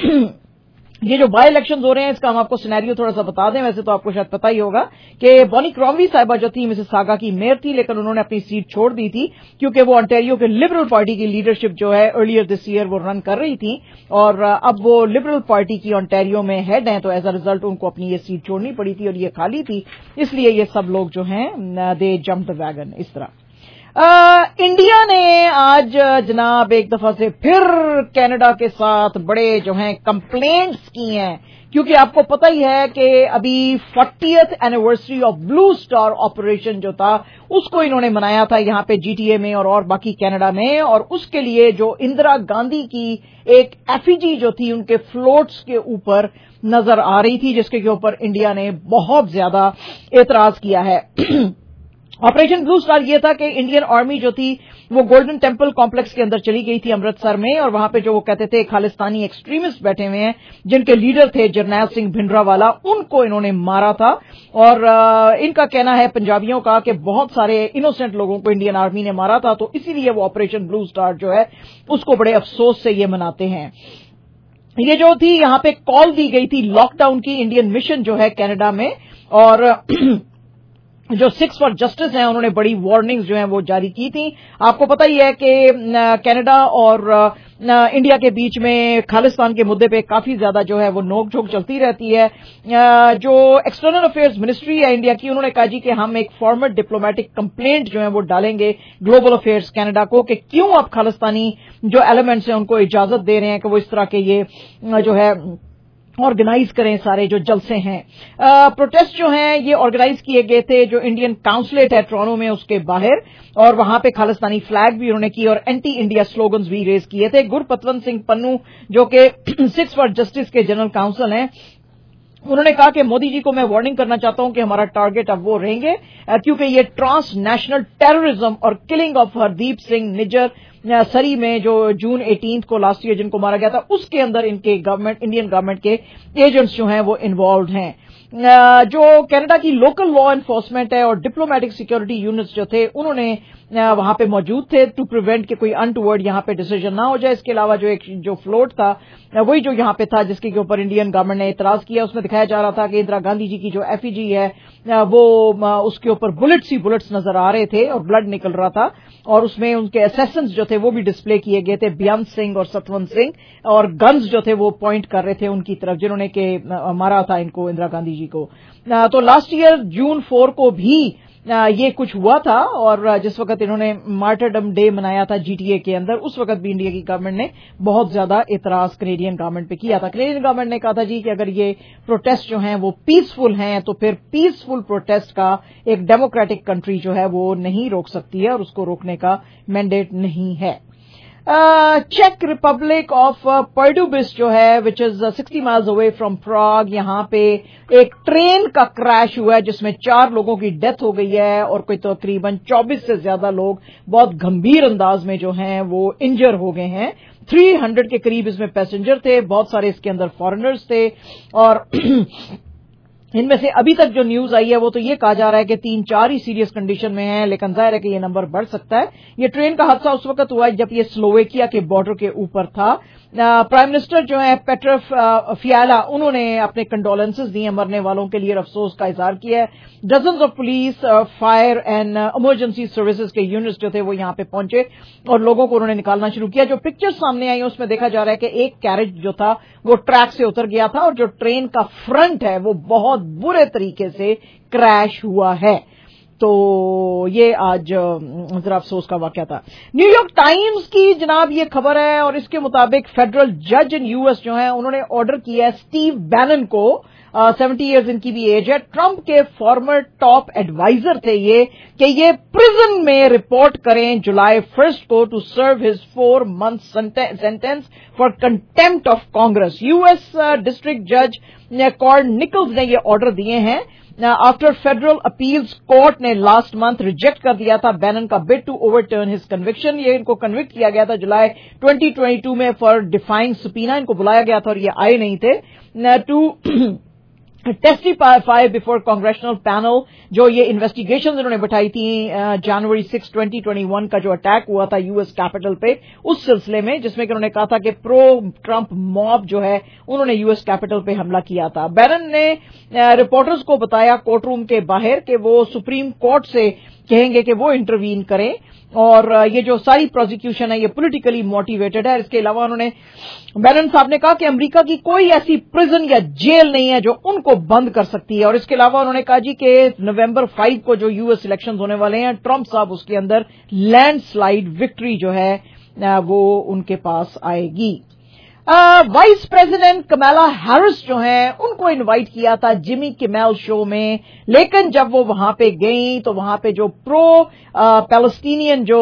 یہ جو بائی الیکشن ہو رہے ہیں اس کا ہم آپ کو سینیریو تھوڑا سا بتا دیں. ویسے تو آپ کو شاید پتہ ہی ہوگا کہ بونی کرامبی صاحبہ جو تھی مسیساگا کی میئر تھی، لیکن انہوں نے اپنی سیٹ چھوڑ دی تھی کیونکہ وہ انٹیریو کے لبرل پارٹی کی لیڈرشپ جو ہے ارلیئر دس ایئر وہ رن کر رہی تھی، اور اب وہ لبرل پارٹی کی انٹیریو میں ہیڈ ہیں، تو ایز اے ریزلٹ ان کو اپنی یہ سیٹ چھوڑنی پڑی تھی اور یہ خالی تھی، اس لیے یہ سب لوگ جو ہیں دے جمپ دا ویگن. اس طرح انڈیا نے آج جناب ایک دفعہ سے پھر کینیڈا کے ساتھ بڑے جو ہیں کمپلینٹس کی ہیں، کیونکہ آپ کو پتہ ہی ہے کہ ابھی fortieth anniversary of Blue Star operation جو تھا اس کو انہوں نے منایا تھا یہاں پہ جی ٹی اے میں اور اور باقی کینیڈا میں، اور اس کے لیے جو اندرا گاندھی کی ایک ایفیجی جو تھی ان کے فلوٹس کے اوپر نظر آ رہی تھی، جس کے اوپر انڈیا نے بہت زیادہ اعتراض کیا ہے. آپریشن بلو اسٹار یہ تھا کہ انڈین آرمی جو تھی وہ گولڈن ٹیمپل کمپلیکس کے اندر چلی گئی تھی امرتسر میں، اور وہاں پہ جو وہ کہتے تھے خالستانی ایکسٹریمسٹ بیٹھے ہوئے ہیں جن کے لیڈر تھے جرنیل سنگھ بھنڈرا والا، ان کو انہوں نے مارا تھا. اور ان کا کہنا ہے پنجابیوں کا کہ بہت سارے انوسینٹ لوگوں کو انڈین آرمی نے مارا تھا، تو اسی لیے وہ آپریشن بلو اسٹار جو ہے اس کو بڑے افسوس سے یہ مناتے ہیں. یہ جو تھی یہاں پہ کال دی گئی تھی لاک ڈاؤن کی انڈین مشن جو ہے کینیڈا میں، اور جو سکس فار جسٹس ہیں انہوں نے بڑی وارننگز جو ہیں وہ جاری کی تھیں. آپ کو پتہ ہی ہے کہ کینیڈا اور انڈیا کے بیچ میں خالستان کے مدعے پہ کافی زیادہ جو ہے وہ نوک جھوک چلتی رہتی ہے. جو ایکسٹرنل افیئرز منسٹری ہے انڈیا کی، انہوں نے کہا جی کہ ہم ایک فارمل ڈپلومیٹک کمپلینٹ جو ہے وہ ڈالیں گے گلوبل افیئرز کینیڈا کو کہ کیوں آپ خالستانی جو ایلیمنٹس ہیں ان کو اجازت دے رہے ہیں کہ وہ اس طرح کے یہ جو ہے آرگنائز کریں سارے جو جلسے ہیں. پروٹیسٹ جو ہیں یہ آرگنائز کیے گئے تھے جو انڈین کاؤنسلیٹ ہے ٹورانٹو میں اس کے باہر، اور وہاں پہ خالستانی فلیگ بھی انہوں نے کی اور اینٹی انڈیا سلوگنز بھی ریز کیے تھے. گرپتونت سنگھ پنو جو کہ سکس فار جسٹس کے جنرل کاؤنسل ہیں، انہوں نے کہا کہ مودی جی کو میں وارننگ کرنا چاہتا ہوں کہ ہمارا ٹارگٹ اب وہ رہیں گے کیونکہ یہ ٹرانس نیشنل ٹیررزم اور killing of Hardeep Singh Nijjar Surrey میں جو جون ایٹینتھ کو لاسٹ ایئر جن کو مارا گیا تھا، اس کے اندر ان کے گورنمنٹ انڈین گورنمنٹ کے ایجنٹس جو ہیں وہ انوالوڈ ہیں. जो कनाडा की लोकल लॉ एनफोर्समेंट है और डिप्लोमेटिक सिक्योरिटी यूनिट्स जो थे उन्होंने वहां पे मौजूद थे टू प्रिवेंट कि कोई अनटुवर्ड यहां पे डिसीजन ना हो जाए। इसके अलावा जो एक जो फ्लोट था वही जो यहां पे था जिसके के ऊपर इंडियन गवर्नमेंट ने इतराज किया, उसमें दिखाया जा रहा था कि इंदिरा गांधी जी की जो एफईजी है वो उसके ऊपर बुलेट्स ही बुलेट्स नजर आ रहे थे और ब्लड निकल रहा था और उसमें उनके असेसेंस जो थे वो भी डिस्प्ले किए गए थे, बेअंत सिंह और सतवंत सिंह, और गन्स जो थे वो पॉइंट कर रहे थे उनकी तरफ जिन्होंने के मारा था इनको इंदिरा गांधी जी को। तो लास्ट ईयर जून फोर को भी ये कुछ हुआ था और जिस वक्त इन्होंने मार्टरडम डे मनाया था जीटीए के अंदर उस वक्त भी इंडिया की गवर्नमेंट ने बहुत ज्यादा इतराज कैनेडियन गवर्नमेंट पे किया था। कैनेडियन गवर्नमेंट ने कहा था जी कि अगर ये प्रोटेस्ट जो हैं वो पीसफुल हैं तो फिर पीसफुल प्रोटेस्ट का एक डेमोक्रेटिक कंट्री जो है वो नहीं रोक सकती है और उसको रोकने का मैंडेट नहीं है। चेक रिपब्लिक ऑफ पर्डुबिस जो है which is sixty miles away from Prague, यहां पे एक ट्रेन का क्रैश हुआ है जिसमें चार लोगों की डेथ हो गई है और कोई तकरीबन चौबीस से ज्यादा लोग बहुत गंभीर अंदाज में जो हैं वो इंजर हो गए हैं। तीन सौ के करीब इसमें पैसेंजर थे, बहुत सारे इसके अंदर फॉरेनर्स थे और इनमें से अभी तक जो न्यूज आई है वो तो ये कहा जा रहा है कि तीन चार ही सीरियस कंडीशन में हैं, लेकिन जाहिर है कि ये नंबर बढ़ सकता है। ये ट्रेन का हादसा उस वक्त हुआ जब ये स्लोवेकिया के बॉर्डर के ऊपर था। प्राइम मिनिस्टर जो है पेट्रो फियाला उन्होंने अपने कंडोलेंसेस दिए मरने वालों के लिए, अफसोस का इजहार किया है। Dozens of police, fire and emergency services के यूनिट्स जो थे वो यहां पे पहुंचे और लोगों को उन्होंने निकालना शुरू किया। जो पिक्चर्स सामने आई उसमें देखा जा रहा है कि एक कैरेज जो था वो ट्रैक से उतर गया था और जो ट्रेन का फ्रंट है वो बहुत बुरे तरीके से क्रैश हुआ है। तो ये आज जरा अफसोस का वाकया था। न्यूयॉर्क टाइम्स की जनाब ये खबर है और इसके मुताबिक फेडरल जज इन यूएस जो है उन्होंने ऑर्डर किया है स्टीव बैनन को, सेवेंटी इयर्स इनकी भी एज है, ट्रंप के फॉर्मर टॉप एडवाइजर थे ये, कि ये प्रिजन में रिपोर्ट करें जुलाई फर्स्ट को to serve his four month sentence for contempt of Congress. US district जज कॉर्ड निकल्स ने ये ऑर्डर दिए हैं आफ्टर फेडरल अपील्स कोर्ट ने लास्ट मंथ रिजेक्ट कर दिया था बैनन का bid to overturn his conviction. ये इनको कन्विक्ट किया गया था जुलाई ट्वेंटी ट्वेंटी टू में फॉर डिफाइंग सबीना, इनको बुलाया गया था और ये आए नहीं थे to testify before congressional panel. जो ये इन्वेस्टिगेशन इन्होंने बैठाई थी January six twenty twenty one का जो अटैक हुआ था यूएस कैपिटल पे उस सिलसिले में, जिसमें कि उन्होंने कहा था कि प्रो ट्रंप मॉब जो है उन्होंने यूएस कैपिटल पे हमला किया था। बैरन ने रिपोर्टर्स को बताया कोर्ट रूम के बाहर कि वो सुप्रीम कोर्ट से कहेंगे कि वो इंटरवीन करें और ये जो सारी प्रोसिक्यूशन है ये पॉलिटिकली मोटिवेटेड है। इसके अलावा उन्होंने बैरन साहब ने कहा कि अमेरिका की कोई ऐसी प्रिजन या जेल नहीं है जो उनको बंद कर सकती है और इसके अलावा उन्होंने कहा जी कि नवंबर फाइव को जो यूएस इलेक्शंस होने वाले हैं ट्रंप साहब उसके अंदर लैंडस्लाइड विक्ट्री जो है वो उनके पास आएगी। वाइस प्रेसिडेंट कमला हैरिस जो हैं उनको इनवाइट किया था जिमी किमेल शो में, लेकिन जब वो वहां पे गई तो वहां पे जो प्रो पैलेस्टीनियन जो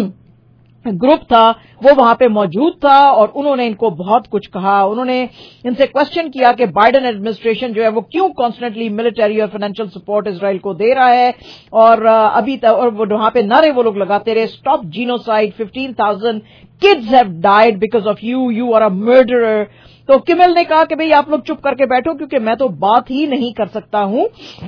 ग्रुप था वो वहां पे मौजूद था और उन्होंने इनको बहुत कुछ कहा। उन्होंने इनसे क्वेश्चन किया कि बाइडेन एडमिनिस्ट्रेशन जो है वो क्यों कॉन्स्टेंटली मिलिट्री और फाइनेंशियल सपोर्ट इजराइल को दे रहा है और अभी तक और वहां पे नारे वो लोग लगाते रहे, stop genocide, fifteen thousand kids have died because of you, you are a murderer. तो किमेल ने कहा कि भाई आप लोग चुप करके बैठो क्योंकि मैं तो बात ही नहीं कर सकता हूं,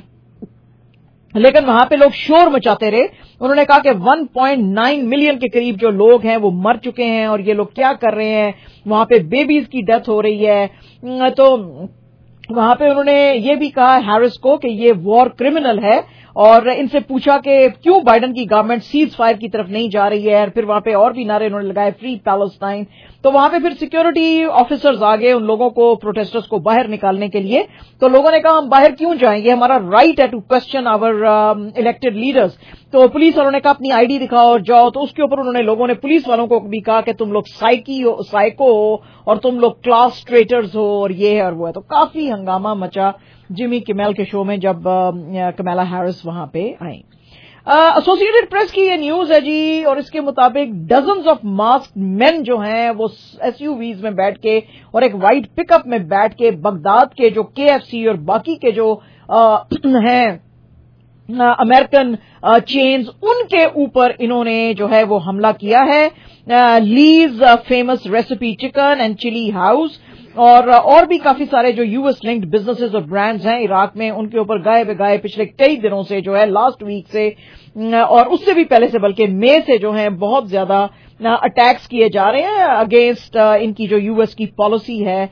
लेकिन वहां पे लोग शोर मचाते रहे। उन्होंने कहा कि वन पॉइंट नाइन मिलियन के करीब जो लोग हैं वो मर चुके हैं और ये लोग क्या कर रहे हैं, वहां पे बेबीज की डेथ हो रही है। तो वहां पे उन्होंने ये भी कहा हैरिस को कि ये वॉर क्रिमिनल है और इनसे पूछा कि क्यों बाइडेन की गवर्नमेंट सीज फायर की तरफ नहीं जा रही है। फिर वहां पे और भी नारे उन्होंने लगाए, फ्री पैलेस्टाइन। तो वहां पे फिर सिक्योरिटी ऑफिसर्स आ गए उन लोगों को, प्रोटेस्टर्स को बाहर निकालने के लिए। तो लोगों ने कहा हम बाहर क्यों जाएं, ये हमारा राइट है to question our elected leaders. तो पुलिस वालों ने कहा अपनी आईडी दिखाओ और जाओ। तो उसके ऊपर उन्होंने लोगों ने पुलिस वालों को भी कहा कि तुम लोग साइकी हो, साइको हो और तुम लोग क्लास ट्रेटर्स हो और ये है और वो है। तो काफी हंगामा मचा जिमी किमेल के शो में जब कमला हैरिस वहां पे आई। एसोसिएटेड प्रेस की ये न्यूज है जी और इसके मुताबिक डजन्स ऑफ मास्क्ड मेन जो हैं वो एसयूवीज में बैठ के और एक वाइट पिकअप में बैठ के बगदाद के जो केएफसी और बाकी के जो हैं अमेरिकन चेन्स उनके ऊपर इन्होंने जो है वो हमला किया है। लीज famous recipe chicken and chili house اور اور بھی کافی سارے جو یو ایس لنکڈ بزنسز اور برانڈز ہیں عراق میں، ان کے اوپر گائے بگائے پچھلے کئی دنوں سے جو ہے لاسٹ ویک سے اور اس سے بھی پہلے سے بلکہ مئی سے جو ہیں بہت زیادہ اٹیکس کیے جا رہے ہیں اگینسٹ ان کی جو یو ایس کی پالیسی ہے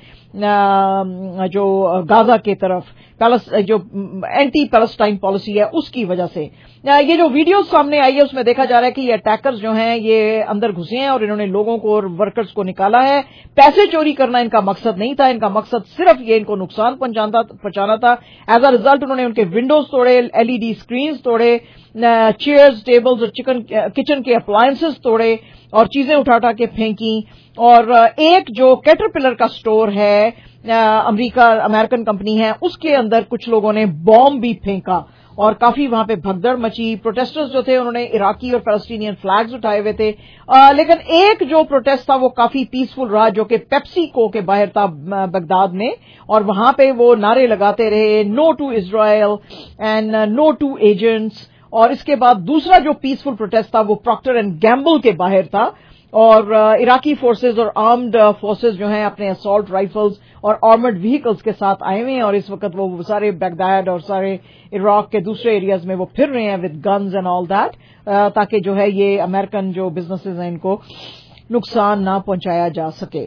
جو غازہ کی طرف جو اینٹی پیلسٹائن پالیسی ہے اس کی وجہ سے. یہ جو ویڈیوز سامنے آئی ہے اس میں دیکھا جا رہا ہے کہ یہ اٹیکرز جو ہیں یہ اندر گھسے ہیں اور انہوں نے لوگوں کو اور ورکرز کو نکالا ہے. پیسے چوری کرنا ان کا مقصد نہیں تھا، ان کا مقصد صرف یہ ان کو نقصان پہنچانا تھا. ایز اے ریزلٹ انہوں نے ان کے ونڈوز توڑے، ایل ای ڈی اسکرینز توڑے، چیئرز، ٹیبلز اور چکن کچن کے اپلائنسز توڑے اور چیزیں اٹھا اٹھا کے پھینکی. اور ایک جو کیٹرپلر کا سٹور ہے امریکہ امریکن کمپنی ہے اس کے اندر کچھ لوگوں نے بام بھی پھینکا اور کافی وہاں پہ بھگدڑ مچی. پروٹیسٹرز جو تھے انہوں نے عراقی اور فلسطینین فلیگز اٹھائے ہوئے تھے، آ, لیکن ایک جو پروٹیسٹ تھا وہ کافی پیسفل رہا جو کہ پیپسی کو کے باہر تھا بغداد میں، اور وہاں پہ وہ نعرے لگاتے رہے no to Israel and no to agents. اور اس کے بعد دوسرا جو پیسفل پروٹیسٹ تھا وہ پراکٹر اینڈ گیمبل کے باہر تھا، اور عراقی فورسز اور آرمڈ فورسز جو ہیں اپنے اسالٹ رائفلز اور آرمڈ وہیکلز کے ساتھ آئے ہوئے ہیں اور اس وقت وہ سارے بغداد اور سارے عراق کے دوسرے ایریاز میں وہ پھر رہے ہیں with guns and all that, تاکہ جو ہے یہ امریکن جو بزنسز ہیں ان کو نقصان نہ پہنچایا جا سکے.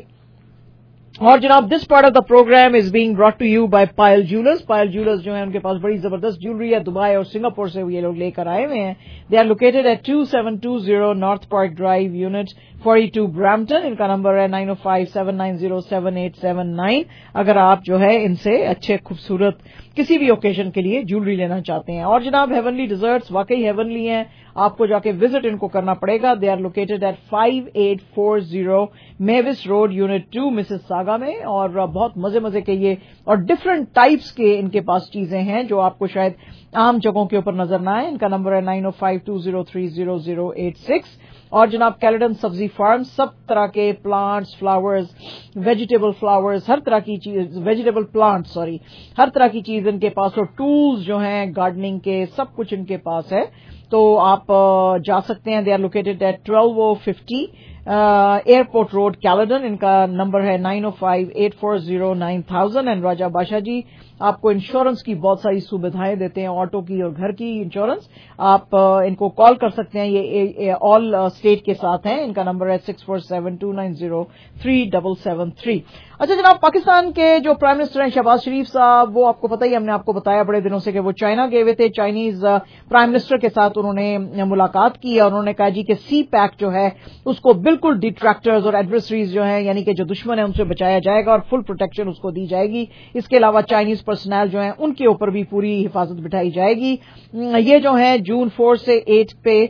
اور جناب this part of the program is being brought to you by Payal Jewellers. Payal Jewellers جو ہیں ان کے پاس بڑی زبردست جیولری ہے، دبئی اور سنگاپور سے یہ لوگ لے کر آئے ہوئے ہیں. They are located at two seven two zero North Park Drive unit forty two Brampton. ان کا نمبر ہے nine O five seven nine zero seven eight seven nine. اگر آپ جو ہے ان سے اچھے خوبصورت کسی بھی اوکیزن کے لیے جیولری لینا چاہتے ہیں. اور جناب ہیونلی ڈیزرٹس واقعی ہیونلی ہیں، آپ کو جا کے وزٹ ان کو کرنا پڑے گا. They are located at five eight four zero Mavis Road unit two Mississauga میں، اور بہت مزے مزے کے یہ اور ڈفرنٹ ٹائپس کے ان کے پاس چیزیں ہیں جو آپ کو شاید عام جگہوں کے اوپر نظر نہ آئے. ان کا نمبر ہے nine O five two zero three zero zero eight six. اور جناب کیلیڈن سبزی فارم سب طرح کے پلانٹس، فلاورز، ویجیٹیبل فلاورز، ہر طرح کی چیز ویجیٹیبل پلانٹ سوری ہر طرح کی چیز ان کے پاس، اور ٹولز جو ہیں گارڈننگ کے سب کچھ ان کے پاس ہے. تو آپ جا سکتے ہیں. They are located at twelve O fifty Airport Road Caledon. ان کا نمبر ہے nine O five eight four zero nine thousand. And Raja Badshah ji آپ کو انشورنس کی بہت ساری سویدھائیں دیتے ہیں، آٹو کی اور گھر کی انشورنس. آپ ان کو کال کر سکتے ہیں، یہ آل اسٹیٹ کے ساتھ ہیں. ان کا نمبر ہے six four seven two nine zero three double seven three. اچھا جناب، پاکستان کے جو پرائم منسٹر ہیں شہباز شریف صاحب، وہ آپ کو پتہ ہی، ہم نے آپ کو بتایا بڑے دنوں سے کہ وہ چائنا گئے ہوئے تھے. چائنیز پرائم منسٹر کے ساتھ انہوں نے ملاقات کی اور انہوں نے کہا جی کہ سی پیک جو ہے اس کو بالکل ڈیٹریکٹرز اور ایڈورسریز جو ہیں یعنی کہ جو دشمن ہیں ان سے بچایا جائے گا اور فل پروٹیکشن اس کو دی جائے گی. اس کے علاوہ چائنیز پرسنل جو ہیں ان کے اوپر بھی پوری حفاظت بٹھائی جائے گی. یہ جو ہیں جون فور سے ایٹ پہ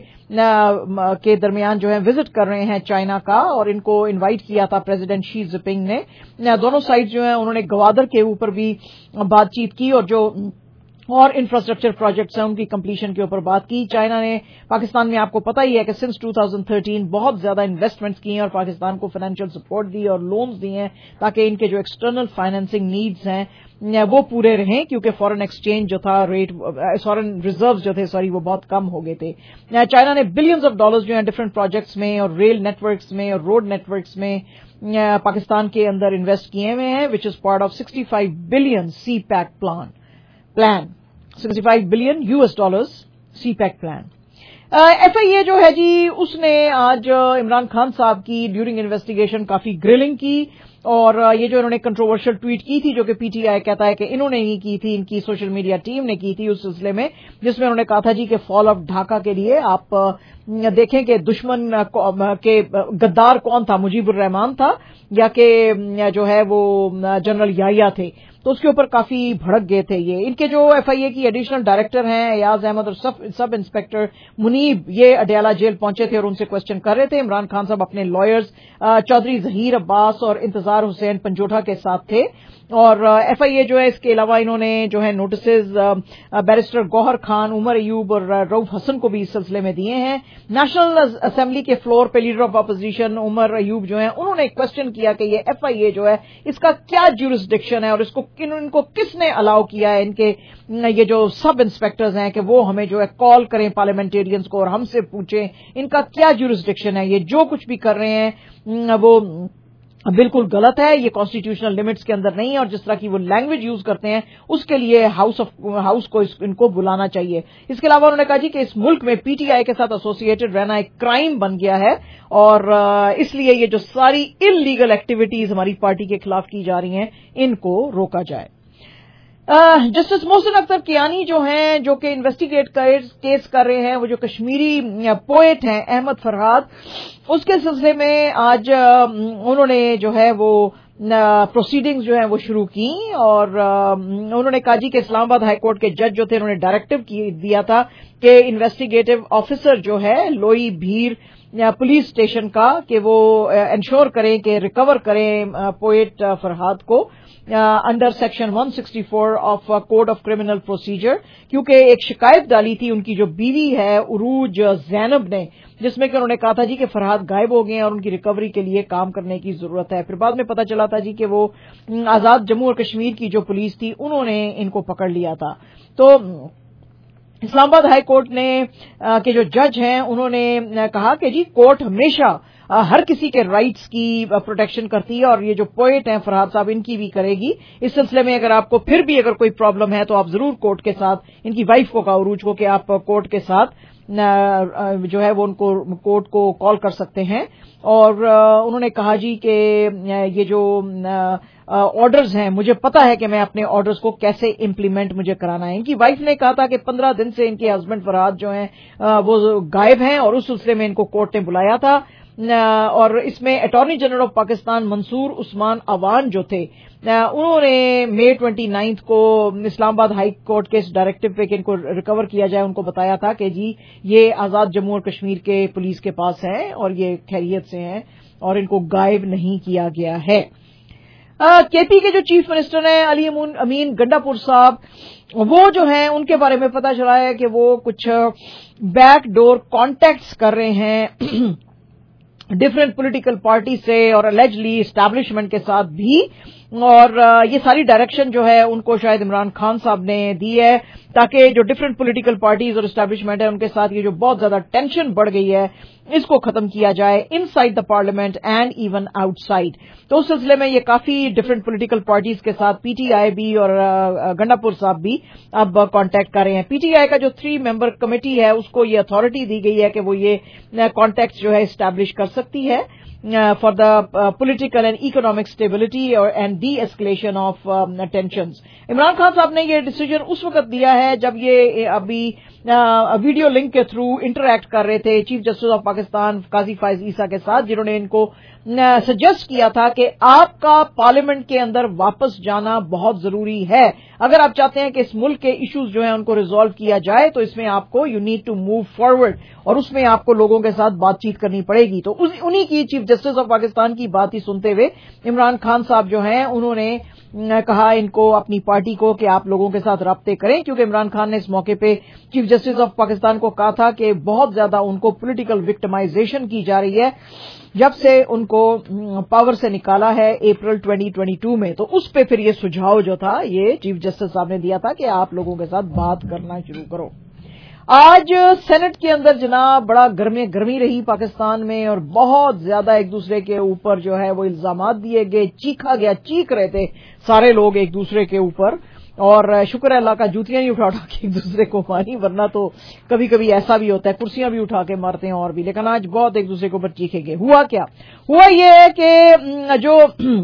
کے درمیان جو ہے وزٹ کر رہے ہیں چائنا کا، اور ان کو انوائٹ کیا تھا پریزیڈنٹ شی جن پنگ نے. دونوں سائڈ جو ہیں انہوں نے گوادر کے اوپر بھی بات چیت کی اور جو اور انفراسٹرکچر پروجیکٹس ہیں ان کی کمپلیشن کے اوپر بات کی. چائنا نے پاکستان میں آپ کو پتہ ہی ہے کہ سنس ٹو تھاؤزینڈ تھرٹین بہت زیادہ انویسٹمنٹس کی ہیں اور پاکستان کو فائنینشیل سپورٹ دی اور لونز دی ہیں تاکہ ان کے جو ایکسٹرنل فائنینسنگ نیڈز ہیں وہ پورے رہیں، کیونکہ فورن ایکسچینج جو تھا ریٹ فورن ریزروز جو تھے سوری وہ بہت کم ہو گئے تھے. چائنا نے بلینز آف ڈالرز جو ہیں ڈفرنٹ پروجیکٹس میں اور ریل نیٹ ورکس میں اور روڈ نیٹ ورکس میں پاکستان کے اندر انویسٹ کیے ہوئے ہیں، which is part of sixty five billion CPEC plan plan sixty five billion U S dollars CPEC plan. F I A جو ہے جی اس نے آج عمران خان صاحب کی ڈیورنگ انویسٹیگیشن کافی گرلنگ کی، اور یہ جو انہوں نے کنٹروورشل ٹویٹ کی تھی جو کہ پی ٹی آئی کہتا ہے کہ انہوں نے ہی کی تھی، ان کی سوشل میڈیا ٹیم نے کی تھی اس سلسلے میں، جس میں انہوں نے کہا تھا جی کہ فال آف ڈھاکہ کے لیے آپ دیکھیں کہ دشمن کے غدار کون تھا، مجیب الرحمان تھا یا کہ جو ہے وہ جنرل یحییٰ تھے. تو اس کے اوپر کافی بھڑک گئے تھے. یہ ان کے جو ایف آئی اے کی ایڈیشنل ڈائریکٹر ہیں ایاز احمد اور سب انسپیکٹر منیب یہ اڈیالہ جیل پہنچے تھے اور ان سے کوشچن کر رہے تھے. عمران خان صاحب اپنے لائرز چودھری ظہیر عباس اور انتظار حسین پنجوٹھا کے ساتھ تھے، اور ایف آئی اے جو ہے اس کے علاوہ انہوں نے جو ہے نوٹسز بیرسٹر گوہر خان، عمر ایوب اور رؤف حسن کو بھی اس سلسلے میں دیے ہیں. نیشنل اسمبلی کے فلور پہ leader of opposition Umar Ayub جو ہیں انہوں نے کوشچن کیا کہ یہ ایف آئی اے جو ہے اس کا کیا جورسڈکشن ہے اور اس کو ان کو کس نے الاؤ کیا ہے، ان کے یہ جو سب انسپیکٹرز ہیں کہ وہ ہمیں جو ہے کال کریں پارلیمنٹیرینز کو اور ہم سے پوچھیں ان کا کیا جورسڈکشن ہے، یہ جو کچھ بھی کر رہے ہیں وہ بالکل غلط ہے. یہ کانسٹیٹیوشنل لمٹس کے اندر نہیں ہے اور جس طرح کی وہ لینگویج یوز کرتے ہیں اس کے لیے ہاؤس آف ہاؤس کو ان کو بلانا چاہیے. اس کے علاوہ انہوں نے کہا جی کہ اس ملک میں پی ٹی آئی کے ساتھ ایسوسیٹڈ رہنا ایک کرائم بن گیا ہے اور اس لیے یہ جو ساری انلیگل ایکٹیویٹیز ہماری پارٹی کے خلاف کی جا رہی ہیں ان کو روکا جائے. جسٹس محسن اختر کیانی جو ہیں جو کہ انویسٹیگیٹ کیس کر رہے ہیں وہ جو کشمیری پوئٹ ہیں احمد فرحاد, اس کے سلسلے میں آج انہوں نے جو ہے وہ پروسیڈنگز جو ہیں وہ شروع کی اور انہوں نے کہا جی کہ اسلام آباد ہائی کورٹ کے جج جو تھے انہوں نے ڈائریکٹو دیا تھا کہ انویسٹیگیٹو آفیسر جو ہے لوئی بھیر پولیس اسٹیشن کا کہ وہ انشور کریں کہ ریکور کریں پوئٹ فرحاد کو under section one sixty four of code of criminal procedure, کیونکہ ایک شکایت ڈالی تھی ان کی جو بیوی ہے عروج زینب نے جس میں کہ انہوں نے کہا تھا جی کہ فرحاد غائب ہو گئے ہیں اور ان کی ریکوری کے لیے کام کرنے کی ضرورت ہے. پھر بعد میں پتہ چلا تھا جی کہ وہ آزاد جموں اور کشمیر کی جو پولیس تھی انہوں نے ان کو پکڑ لیا تھا. تو اسلام آباد ہائی کورٹ نے کے جو جج ہیں انہوں نے کہا کہ جی کورٹ ہمیشہ ہر کسی کے رائٹس کی پروٹیکشن کرتی ہے اور یہ جو پوئٹ ہیں فرحاد صاحب ان کی بھی کرے گی. اس سلسلے میں اگر آپ کو پھر بھی اگر کوئی پرابلم ہے تو آپ ضرور کورٹ کے ساتھ ان کی وائف کو کہا عروج کو کہ آپ کورٹ کے ساتھ جو ہے وہ ان کو کورٹ کو کال کر سکتے ہیں. اور انہوں نے کہا جی کہ یہ جو آرڈرز ہیں مجھے پتا ہے کہ میں اپنے آرڈرز کو کیسے امپلیمنٹ مجھے کرانا ہے. ان کی وائف نے کہا تھا کہ پندرہ دن سے ان کے ہسبینڈ فرحاد جو ہیں وہ غائب ہیں اور اس سلسلے میں ان کو کورٹ نے بلایا تھا اور اس میں attorney general of Pakistan Mansoor Usman Awan جو تھے انہوں نے مئی ٹوئنٹی نائنتھ کو اسلام آباد ہائی کورٹ کے اس ڈائریکٹو پہ کہ ان کو ریکور کیا جائے ان کو بتایا تھا کہ جی یہ آزاد جموں اور کشمیر کے پولیس کے پاس ہے اور یہ خیریت سے ہیں اور ان کو غائب نہیں کیا گیا ہے. کے پی کے جو چیف منسٹر ہیں علی امین گنڈا پور صاحب وہ جو ہیں ان کے بارے میں پتہ چلا ہے کہ وہ کچھ بیک ڈور کانٹیکٹس کر رہے ہیں ڈفرینٹ پولیٹیکل پارٹی سے اور الیجلی اسٹیبلشمنٹ کے ساتھ بھی, اور یہ ساری ڈائریکشن جو ہے ان کو شاید عمران خان صاحب نے دی ہے تاکہ جو ڈفرینٹ پولیٹیکل پارٹیز اور اسٹیبلشمنٹ ہے ان کے ساتھ یہ جو بہت زیادہ ٹینشن بڑھ گئی ہے اس کو ختم کیا جائے inside the parliament and even outside. تو اس سلسلے میں یہ کافی ڈفرینٹ پولیٹیکل پارٹیز کے ساتھ پی ٹی آئی بھی اور گنڈا پور صاحب بھی اب کانٹیکٹ کر رہے ہیں. پی ٹی آئی کا جو تھری ممبر کمیٹی ہے اس کو یہ اتھارٹی دی گئی ہے کہ وہ یہ کانٹیکٹ جو ہے اسٹیبلش کر سکتی ہے for the political and economic stability and de-escalation of tensions. Imran Khan صاحب نے یہ ڈیسیجن اس وقت دیا ہے جب یہ ابھی ویڈیو لنک کے تھرو انٹریکٹ کر رہے تھے چیف جسٹس آف پاکستان قاضی فائز عیسیٰ کے ساتھ, جنہوں نے ان کو سجیسٹ کیا تھا کہ آپ کا پارلیمنٹ کے اندر واپس جانا بہت ضروری ہے. اگر آپ چاہتے ہیں کہ اس ملک کے ایشوز جو ہیں ان کو ریزالو کیا جائے تو اس میں آپ کو you need to move forward اور اس میں آپ کو لوگوں کے ساتھ بات چیت کرنی پڑے گی. تو انہی کی چیف جسٹس آف پاکستان کی بات ہی سنتے ہوئے عمران خان صاحب جو ہیں انہوں نے کہا ان کو اپنی پارٹی کو کہ آپ لوگوں کے ساتھ رابطے کریں, کیونکہ عمران خان نے اس موقع پہ چیف جسٹس آف پاکستان کو کہا تھا کہ بہت زیادہ ان کو پولیٹیکل وکٹمائزیشن کی جا رہی ہے جب سے ان کو پاور سے نکالا ہے اپریل ٹوئنٹی ٹوئنٹی ٹو میں. تو اس پہ پھر یہ سجھاؤ جو تھا یہ چیف جسٹس صاحب نے دیا تھا کہ آپ لوگوں کے ساتھ بات کرنا شروع کرو. آج سینٹ کے اندر جناب بڑا گرمی گرمی رہی پاکستان میں اور بہت زیادہ ایک دوسرے کے اوپر جو ہے وہ الزامات دیے گئے, چیخا گیا, چیخ رہے تھے سارے لوگ ایک دوسرے کے اوپر, اور شکر ہے اللہ کا جوتیاں نہیں اٹھا اٹھا کے ایک دوسرے کو ماری, ورنہ تو کبھی کبھی ایسا بھی ہوتا ہے کرسیاں بھی اٹھا کے مارتے ہیں اور بھی, لیکن آج بہت ایک دوسرے کے اوپر چیخے گئے. ہوا کیا ہوا یہ ہے کہ جو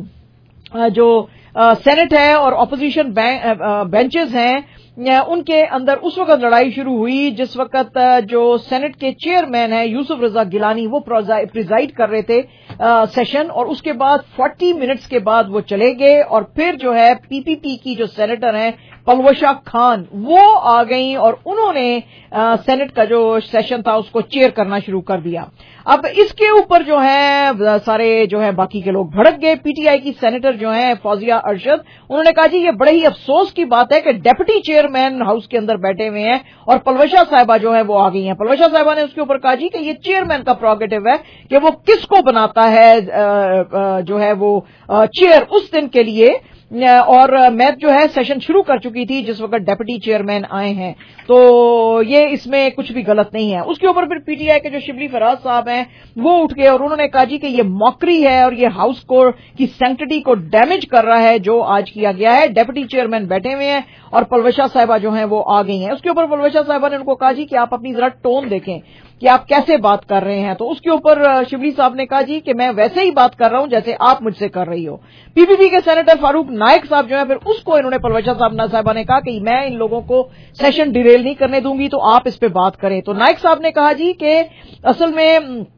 جو سینٹ ہے اور اپوزیشن بینچز ہیں ان کے اندر اس وقت لڑائی شروع ہوئی جس وقت جو سینٹ کے چیئرمین ہیں یوسف رضا گیلانی وہ پریزائڈ کر رہے تھے سیشن, اور اس کے بعد فورٹی منٹس کے بعد وہ چلے گئے اور پھر جو ہے پی پی پی کی جو سینیٹر ہیں پلوشا خان وہ آ گئیں اور انہوں نے سینٹ کا جو سیشن تھا اس کو چیئر کرنا شروع کر دیا. اب اس کے اوپر جو ہے سارے جو ہے باقی کے لوگ بھڑک گئے. پی ٹی آئی کی سینیٹر جو ہیں فوزیہ ارشد انہوں نے کہا جی یہ بڑے ہی افسوس کی بات ہے کہ ڈیپٹی چیئرمین ہاؤس کے اندر بیٹھے ہوئے ہیں اور پلوشا صاحبہ جو ہے وہ آ گئی ہیں. پلوشا صاحبہ نے اس کے اوپر کہا جی کہ یہ چیئرمین کا پروگیٹو ہے کہ وہ کس کو بناتا ہے جو ہے وہ چیئر اس دن کے لیے اور میں جو ہے سیشن شروع کر چکی تھی جس وقت ڈیپٹی چیئرمین آئے ہیں، تو یہ اس میں کچھ بھی غلط نہیں ہے۔ اس کے اوپر پھر پی ٹی آئی کے جو شبلی فراز صاحب ہیں وہ اٹھ گئے اور انہوں نے کہا جی کہ یہ موکری ہے اور یہ ہاؤس کو کی سینکٹیٹی کو ڈیمیج کر رہا ہے جو آج کیا گیا ہے۔ ڈیپٹی چیئرمین بیٹھے ہوئے ہیں اور پلوشا صاحبہ جو ہیں وہ آ گئی ہیں۔ اس کے اوپر پلوشا صاحبہ نے ان کو کہا جی کہ آپ اپنی ذرا ٹون دیکھیں کہ آپ کیسے بات کر رہے ہیں، تو اس کے اوپر شبلی صاحب نے کہا جی کہ میں ویسے ہی بات کر رہا ہوں جیسے آپ مجھ سے کر رہی ہو۔ پی پی پی کے سینیٹر فاروق نائک صاحب جو ہیں پھر اس کو انہوں نے پلوشا صاحب صاحبہ نے کہا کہ میں ان لوگوں کو سیشن ڈیریل نہیں کرنے دوں گی تو آپ اس پہ بات کریں، تو نائک صاحب نے کہا جی کہ اصل میں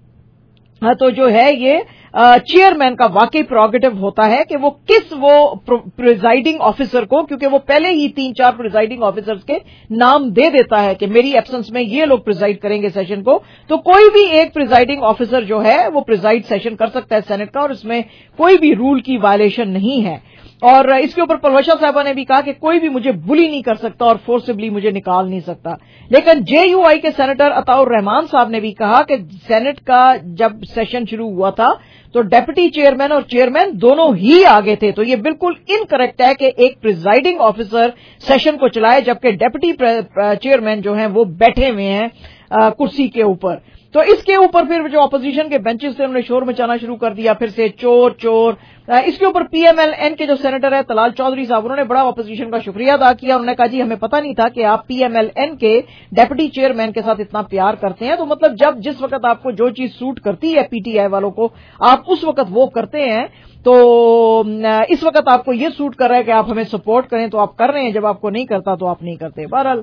تو جو ہے یہ چیئرمین کا واقعی پروگیٹو ہوتا ہے کہ وہ کس وہ پریزائڈنگ آفیسر کو، کیونکہ وہ پہلے ہی تین چار پریزائڈنگ آفیسرز کے نام دے دیتا ہے کہ میری ایبسنس میں یہ لوگ پریزائڈ کریں گے سیشن کو، تو کوئی بھی ایک پریزائڈنگ آفیسر جو ہے وہ پریزائڈ سیشن کر سکتا ہے سینٹ کا، اور اس میں کوئی بھی رول کی وائلیشن نہیں ہے۔ اور اس کے اوپر پلوشا صاحبہ نے بھی کہا کہ کوئی بھی مجھے بلی نہیں کر سکتا اور فورسبلی مجھے نکال نہیں سکتا۔ لیکن جے یو آئی کے سینیٹر عطاء الرحمان صاحب نے بھی کہا کہ سینٹ کا جب سیشن شروع ہوا تھا تو ڈیپٹی چیئرمین اور چیئرمین دونوں ہی آگے تھے، تو یہ بالکل انکریکٹ ہے کہ ایک پریزائڈنگ آفیسر سیشن کو چلائے جبکہ ڈیپٹی چیئرمین جو ہیں وہ بیٹھے ہوئے ہیں کرسی کے اوپر۔ تو اس کے اوپر پھر جو اپوزیشن کے بینچز سے انہوں نے شور مچانا شروع کر دیا، پھر سے چور چور۔ اس کے اوپر پی ایم ایل این کے جو سینیٹر ہے طلال چودھری صاحب، انہوں نے بڑا اپوزیشن کا شکریہ ادا کیا، انہوں نے کہا جی ہمیں پتہ نہیں تھا کہ آپ پی ایم ایل این کے ڈیپٹی چیئرمین کے ساتھ اتنا پیار کرتے ہیں، تو مطلب جب جس وقت آپ کو جو چیز سوٹ کرتی ہے پی ٹی آئی والوں کو آپ اس وقت وہ کرتے ہیں، تو اس وقت آپ کو یہ سوٹ کر رہا ہے کہ آپ ہمیں سپورٹ کریں تو آپ کر رہے ہیں، جب آپ کو نہیں کرتا تو آپ نہیں کرتے۔ بہرحال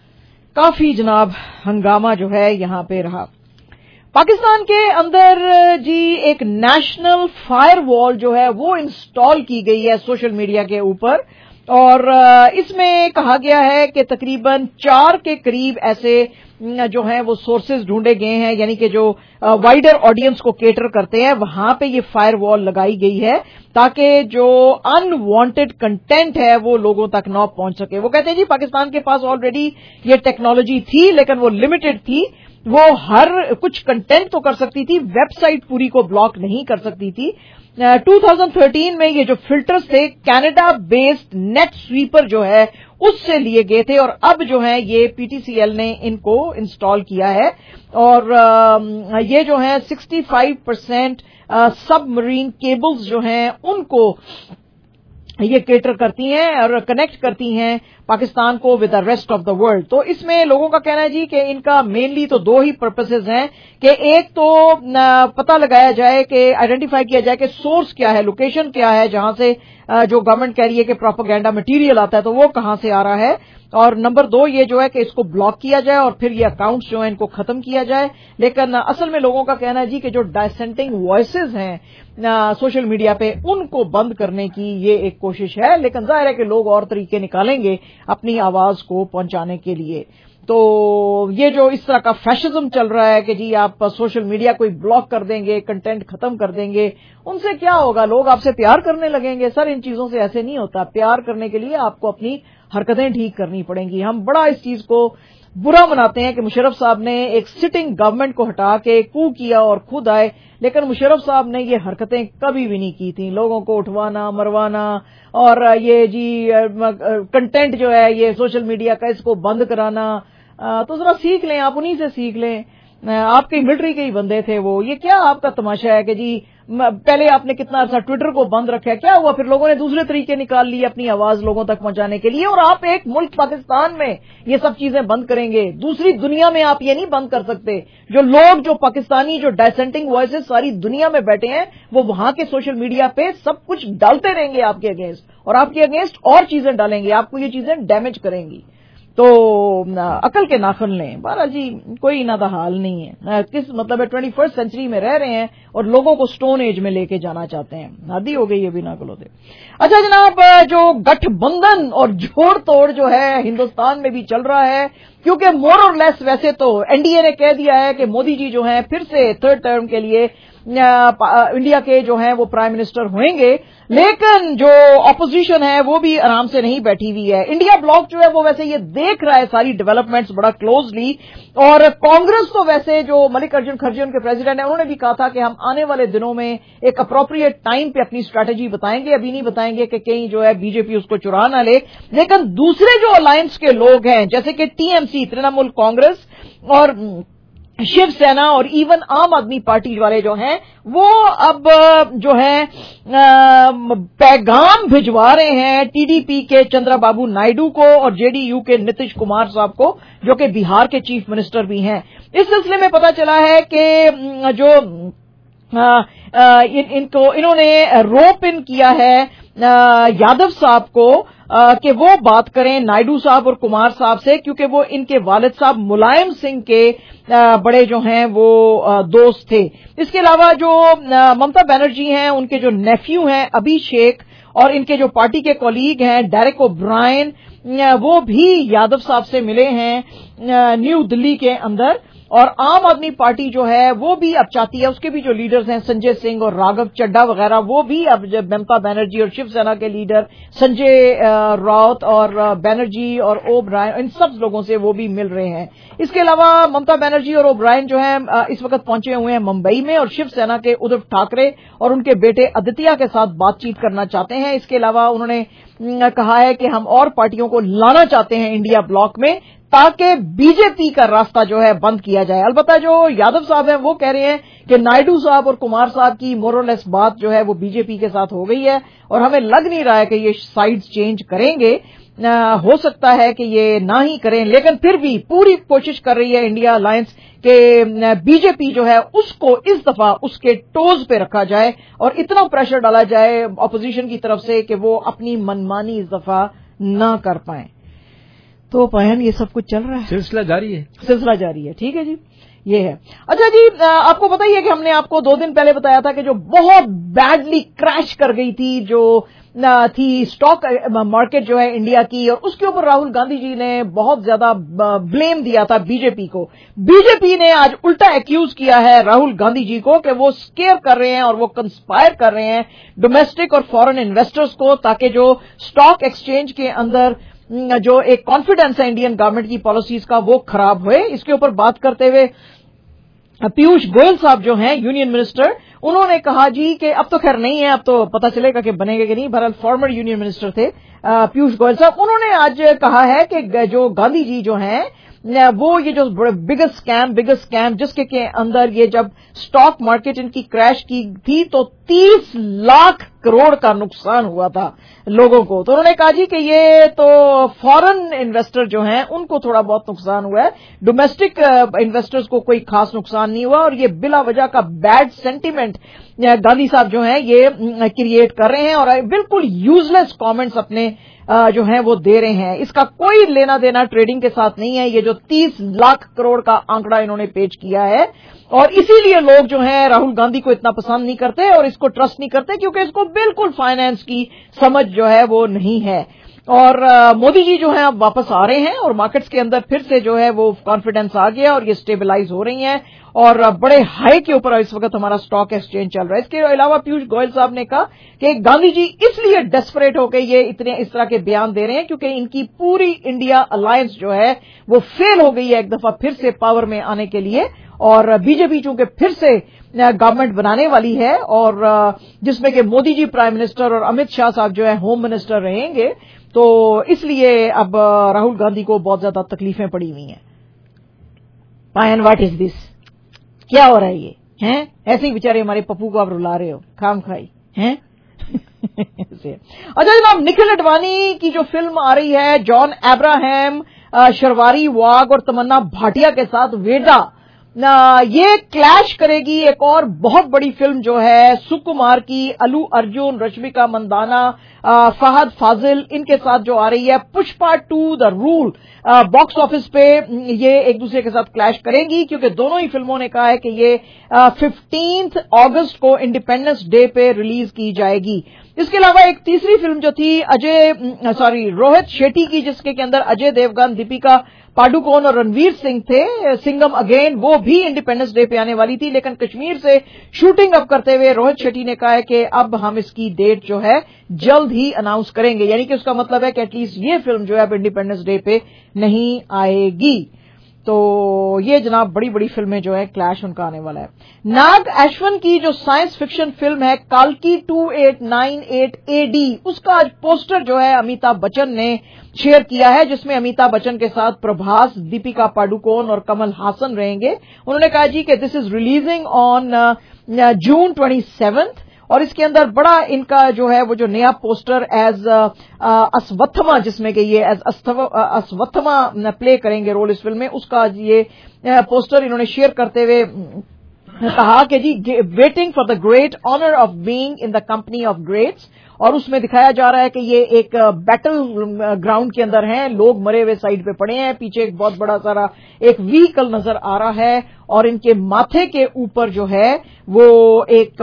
کافی جناب ہنگامہ جو ہے یہاں پہ رہا۔ پاکستان کے اندر جی ایک نیشنل فائر وال جو ہے وہ انسٹال کی گئی ہے سوشل میڈیا کے اوپر، اور اس میں کہا گیا ہے کہ تقریباً چار کے قریب ایسے جو ہیں وہ سورسز ڈھونڈے گئے ہیں، یعنی کہ جو وائڈر آڈینس کو کیٹر کرتے ہیں وہاں پہ یہ فائر وال لگائی گئی ہے تاکہ جو ان وانٹڈ کنٹینٹ ہے وہ لوگوں تک نہ پہنچ سکے۔ وہ کہتے ہیں جی پاکستان کے پاس آلریڈی یہ ٹیکنالوجی تھی لیکن وہ لمیٹڈ تھی، وہ ہر کچھ کنٹینٹ تو کر سکتی تھی، ویب سائٹ پوری کو بلاک نہیں کر سکتی تھی۔ دو ہزار تیرہ میں یہ جو فلٹرز تھے کینیڈا بیسڈ نیٹ سویپر جو ہے اس سے لیے گئے تھے، اور اب جو ہے یہ پی ٹی سی ایل نے ان کو انسٹال کیا ہے، اور یہ جو ہے sixty five percent submarine cables جو ہیں ان کو یہ کیٹر کرتی ہیں اور کنیکٹ کرتی ہیں پاکستان کو with the rest of the world. تو اس میں لوگوں کا کہنا ہے جی کہ ان کا مینلی تو دو ہی پرپسز ہیں کہ ایک تو پتہ لگایا جائے کہ آئیڈینٹیفائی کیا جائے کہ سورس کیا ہے، لوکیشن کیا ہے جہاں سے جو گورنمنٹ کہہ رہی ہے کہ پروپیگنڈا مٹیریل آتا ہے تو وہ کہاں سے آ رہا ہے، اور نمبر دو یہ جو ہے کہ اس کو بلاک کیا جائے اور پھر یہ اکاؤنٹس جو ہیں ان کو ختم کیا جائے۔ لیکن اصل میں لوگوں کا کہنا ہے جی کہ جو ڈائسینٹنگ وائسز ہیں سوشل میڈیا پہ ان کو بند کرنے کی یہ ایک کوشش ہے، لیکن ظاہر ہے کہ لوگ اور طریقے نکالیں گے اپنی آواز کو پہنچانے کے لیے۔ تو یہ جو اس طرح کا فیشزم چل رہا ہے کہ جی آپ سوشل میڈیا کو بلاک کر دیں گے، کنٹینٹ ختم کر دیں گے، ان سے کیا ہوگا؟ لوگ آپ سے پیار کرنے لگیں گے۔ سر ان چیزوں سے ایسے نہیں ہوتا، پیار کرنے کے لیے آپ کو اپنی حرکتیں ٹھیک کرنی پڑیں گی۔ ہم بڑا اس چیز کو برا مناتے ہیں کہ مشرف صاحب نے ایک سٹنگ گورنمنٹ کو ہٹا کے کو کیا اور خود آئے، لیکن مشرف صاحب نے یہ حرکتیں کبھی بھی نہیں کی تھیں، لوگوں کو اٹھوانا مروانا اور یہ جی کنٹینٹ جو ہے یہ سوشل میڈیا کا اس کو بند کرانا۔ تو ذرا سیکھ لیں، آپ انہی سے سیکھ لیں، آپ کے ملٹری کے ہی بندے تھے وہ۔ یہ کیا آپ کا تماشا ہے کہ جی پہلے آپ نے کتنا عرصہ ٹویٹر کو بند رکھا، کیا ہوا پھر لوگوں نے دوسرے طریقے نکال لیے اپنی آواز لوگوں تک پہنچانے کے لیے، اور آپ ایک ملک پاکستان میں یہ سب چیزیں بند کریں گے، دوسری دنیا میں آپ یہ نہیں بند کر سکتے۔ جو لوگ جو پاکستانی جو ڈائسینٹنگ وائسز ساری دنیا میں بیٹھے ہیں وہ وہاں کے سوشل میڈیا پہ سب کچھ ڈالتے رہیں گے آپ کے اگینسٹ، اور آپ کے اگینسٹ اور چیزیں ڈالیں گے، آپ کو یہ چیزیں ڈیمیج کریں گی۔ تو عقل کے ناخن لیں۔ بہرحال جی کوئی نہ حال نہیں ہے، کس مطلب ہے ٹوینٹی فرسٹ سینچری میں رہ رہے ہیں اور لوگوں کو سٹون ایج میں لے کے جانا چاہتے ہیں، حادی ہو گئی ہے بنا گلو دے۔ اچھا جناب، جو گٹھ بندھن اور جوڑ توڑ جو ہے ہندوستان میں بھی چل رہا ہے، کیونکہ مور اور لیس ویسے تو این ڈی اے نے کہہ دیا ہے کہ مودی جی جو ہیں پھر سے تھرڈ ٹرم کے لیے इंडिया के जो हैं वो प्राइम मिनिस्टर होंगे, लेकिन जो अपोजिशन है वो भी आराम से नहीं बैठी हुई है। इंडिया ब्लॉक जो है वो वैसे ये देख रहा है सारी डेवलपमेंट्स बड़ा क्लोजली, और कांग्रेस तो वैसे जो मल्लिकार्जुन खड़गे उनके प्रेसिडेंट हैं उन्होंने भी कहा था कि हम आने वाले दिनों में एक अप्रोप्रिएट टाइम पे अपनी स्ट्रैटेजी बताएंगे, अभी नहीं बताएंगे कि कहीं जो है बीजेपी उसको चुरा ना ले। लेकिन दूसरे जो अलायंस के लोग हैं जैसे कि टीएमसी तृणमूल कांग्रेस और शिवसेना और इवन आम आदमी पार्टी वाले जो हैं वो अब जो है पैगाम भिजवा रहे हैं टीडीपी के चंद्रबाबू नायडू को और जेडीयू के नीतीश कुमार साहब को, जो कि बिहार के चीफ मिनिस्टर भी हैं। इस सिलसिले में पता चला है कि जो आ, आ, इन, इनको इन्होंने रोप इन किया है आ, यादव साहब को आ, कि वो बात करें नायडू साहब और कुमार साहब से, क्योंकि वो इनके वालिद साहब मुलायम सिंह के आ, बड़े जो हैं वो आ, दोस्त थे। इसके अलावा जो ममता बनर्जी हैं उनके जो नेफ्यू हैं अभिषेक और इनके जो पार्टी के कॉलीग हैं डेरेक ओब्रायन, वो भी यादव साहब से मिले हैं न्यू दिल्ली के अंदर। और आम आदमी पार्टी जो है वो भी अब चाहती है, उसके भी जो लीडर्स हैं संजय सिंह और राघव चड्ढा वगैरह, वो भी अब जब ममता बनर्जी और शिवसेना के लीडर संजय राउत और बनर्जी और ओब्रायन, इन सब लोगों से वो भी मिल रहे हैं। इसके अलावा ममता बनर्जी और ओब्रायन जो है इस वक्त पहुंचे हुए हैं मुंबई में और शिवसेना के उद्धव ठाकरे और उनके बेटे आदित्य के साथ बातचीत करना चाहते हैं। इसके अलावा उन्होंने कहा है कि हम और पार्टियों को लाना चाहते हैं इंडिया ब्लॉक में ताकि बीजेपी का रास्ता जो है बंद किया जाए। अलबत्ता जो यादव साहब हैं वो कह रहे हैं कि नायडू साहब और कुमार साहब की मोरलेस बात जो है वो बीजेपी के साथ हो गई है और हमें लग नहीं रहा है कि ये साइड्स चेंज करेंगे। आ, हो सकता है कि ये ना ही करें, लेकिन फिर भी पूरी कोशिश कर रही है इंडिया अलायंस के बीजेपी जो है उसको इस दफा उसके टोज पे रखा जाए और इतना प्रेशर डाला जाए अपोजिशन की तरफ से कि वो अपनी मनमानी इस दफा ना कर पाए। तो पहन ये सब कुछ चल रहा है, सिलसिला जारी है सिलसिला जारी है ठीक है जी, ये है। अच्छा जी, आपको पता ही है कि हमने आपको दो दिन पहले बताया था कि जो बहुत बैडली क्रैश कर गई थी जो थी स्टॉक मार्केट जो है इंडिया की, और उसके ऊपर राहुल गांधी जी ने बहुत ज्यादा ब्लेम दिया था बीजेपी को। बीजेपी ने आज उल्टा एक्यूज किया है राहुल गांधी जी को कि वो स्केयर कर रहे हैं और वो कंस्पायर कर रहे हैं डोमेस्टिक और फॉरेन इन्वेस्टर्स को, ताकि जो स्टॉक एक्सचेंज के अंदर जो एक कॉन्फिडेंस है इंडियन गवर्नमेंट की पॉलिसीज का वो खराब हुए। इसके ऊपर बात करते हुए पीयूष गोयल साहब जो हैं यूनियन मिनिस्टर, उन्होंने कहा जी कि अब तो खैर नहीं है, अब तो पता चलेगा कि बनेगा कि नहीं, बहरहाल फॉर्मर यूनियन मिनिस्टर थे पीयूष गोयल साहब। उन्होंने आज कहा है कि जो गांधी जी जो हैं वो ये जो बिगेस्ट स्कैम बिगेस्ट स्कैम जिसके के अंदर ये जब स्टॉक मार्केट इनकी क्रैश की थी तो तीस लाख करोड़ का नुकसान हुआ था लोगों को। तो उन्होंने कहा जी कि ये तो फॉरेन इन्वेस्टर जो हैं उनको थोड़ा बहुत नुकसान हुआ है, डोमेस्टिक इन्वेस्टर्स को कोई खास नुकसान नहीं हुआ, और ये बिला वजह का बैड सेंटीमेंट गांधी साहब जो हैं ये क्रिएट कर रहे हैं और बिल्कुल यूजलेस कमेंट्स अपने जो हैं वो दे रहे हैं। इसका कोई लेना देना ट्रेडिंग के साथ नहीं है, ये जो तीस लाख करोड़ का आंकड़ा इन्होंने पेश किया है, और इसीलिए लोग जो हैं राहुल गांधी को इतना पसंद नहीं करते और इसको ट्रस्ट नहीं करते, क्योंकि इसको बिल्कुल फाइनेंस की समझ जो है वो नहीं है। और मोदी जी जो है अब वापस आ रहे हैं और मार्केट्स के अंदर फिर से जो है वो कॉन्फिडेंस आ गया और ये स्टेबलाइज हो रही हैं और बड़े हाई के ऊपर इस वक्त हमारा स्टॉक एक्सचेंज चल रहा है। इसके अलावा पीयूष गोयल साहब ने कहा कि गांधी जी इसलिए डेस्परेट होकर ये इतने इस तरह के बयान दे रहे हैं क्योंकि इनकी पूरी इंडिया अलायंस जो है वो फेल हो गई है एक दफा फिर से पावर में आने के लिए, और बीजेपी चूंकि फिर से गवर्नमेंट बनाने वाली है और जिसमें कि मोदी जी प्राइम मिनिस्टर और अमित शाह साहब जो है होम मिनिस्टर रहेंगे, तो इसलिए अब राहुल गांधी को बहुत ज्यादा तकलीफें पड़ी हुई हैं। पायन व्हाट इज दिस, क्या हो रहा है ये हैं? ऐसे ही बेचारे हमारे पप्पू को आप रुला रहे हो खाम खाई हैं। अच्छा जनाब, निखिल अडवाणी की जो फिल्म आ रही है जॉन अब्राहम, शर्वारी वाघ और तमन्ना भाटिया के साथ वेदा, ये क्लैश करेगी एक और बहुत बड़ी फिल्म जो है सुकुमार की, अल्लू अर्जुन, रश्मिका मंदाना, फहद फाजिल, इनके साथ जो आ रही है Pushpa two the rule. Box office पे ये एक दूसरे के साथ क्लैश करेंगी क्योंकि दोनों ही फिल्मों ने कहा है कि ये फिफ्टींथ अगस्त को इंडिपेंडेंस डे पे रिलीज की जाएगी। इसके अलावा एक तीसरी फिल्म जो थी अजय सॉरी रोहित शेट्टी की, जिसके के अंदर अजय देवगन, दीपिका पाडुकोण और रणवीर सिंह थे, सिंघम अगेन, वो भी इंडिपेंडेंस डे पे आने वाली थी, लेकिन कश्मीर से शूटिंग अप करते हुए रोहित शेट्टी ने कहा है कि अब हम इसकी डेट जो है जल्द ही अनाउंस करेंगे, यानी कि उसका मतलब है कि एटलीस्ट ये फिल्म जो है अब इंडिपेंडेंस डे पे नहीं आएगी। तो ये जनाब बड़ी बड़ी फिल्में जो है क्लैश उनका आने वाला है। नाग अश्विन की जो साइंस फिक्शन फिल्म है काल्की two eight nine eight A D, उसका आज पोस्टर जो है अमिताभ बच्चन ने शेयर किया है, जिसमें अमिताभ बच्चन के साथ प्रभास, दीपिका पाडुकोण और कमल हासन रहेंगे। उन्होंने कहा जी कि this is releasing on June twenty seventh, और इसके अंदर बड़ा इनका जो है वो जो नया पोस्टर एज अस्वत्थमा, जिसमें कि ये एज अस्वत्थमा प्ले करेंगे रोल इस फिल्म में, उसका ये पोस्टर इन्होंने शेयर करते हुए कहा कि जी waiting for the great honour of being in the company of greats, और उसमें दिखाया जा रहा है कि ये एक बैटल ग्राउंड के अंदर हैं, लोग मरे हुए साइड पे पड़े हैं, पीछे एक बहुत बड़ा सारा एक व्हीकल नजर आ रहा है, और इनके माथे के ऊपर जो है वो एक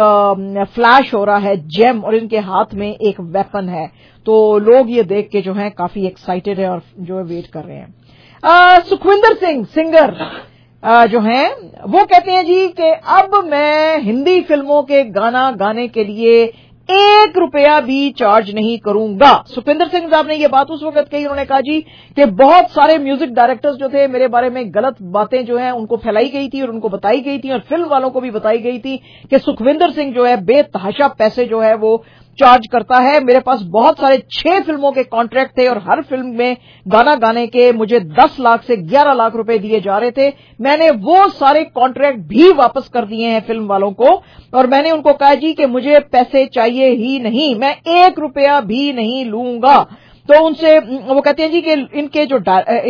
फ्लैश हो रहा है जेम, और इनके हाथ में एक वेपन है। तो लोग ये देख के जो है काफी एक्साइटेड है और जो है वेट कर रहे हैं। सुखविंदर सिंह सिंगर आ, जो हैं वो कहते हैं जी कि अब मैं हिंदी फिल्मों के गाना गाने के लिए एक रुपया भी चार्ज नहीं करूंगा। सुखविंदर सिंह साहब ने ये बात उस वक्त कही, उन्होंने कहा जी कि बहुत सारे म्यूजिक डायरेक्टर्स जो थे मेरे बारे में गलत बातें जो हैं उनको फैलाई गई थी और उनको बताई गई थी, और फिल्म वालों को भी बताई गई थी कि सुखविंदर सिंह जो है बेतहाशा पैसे जो है वो चार्ज करता है। मेरे पास बहुत सारे छह फिल्मों के कॉन्ट्रैक्ट थे और हर फिल्म में गाना गाने के मुझे दस लाख से ग्यारह लाख रुपए दिए जा रहे थे। मैंने वो सारे कॉन्ट्रैक्ट भी वापस कर दिए हैं फिल्म वालों को, और मैंने उनको कहा जी कि मुझे पैसे चाहिए ही नहीं, मैं एक रुपया भी नहीं लूंगा। तो उनसे वो कहते हैं जी कि इनके जो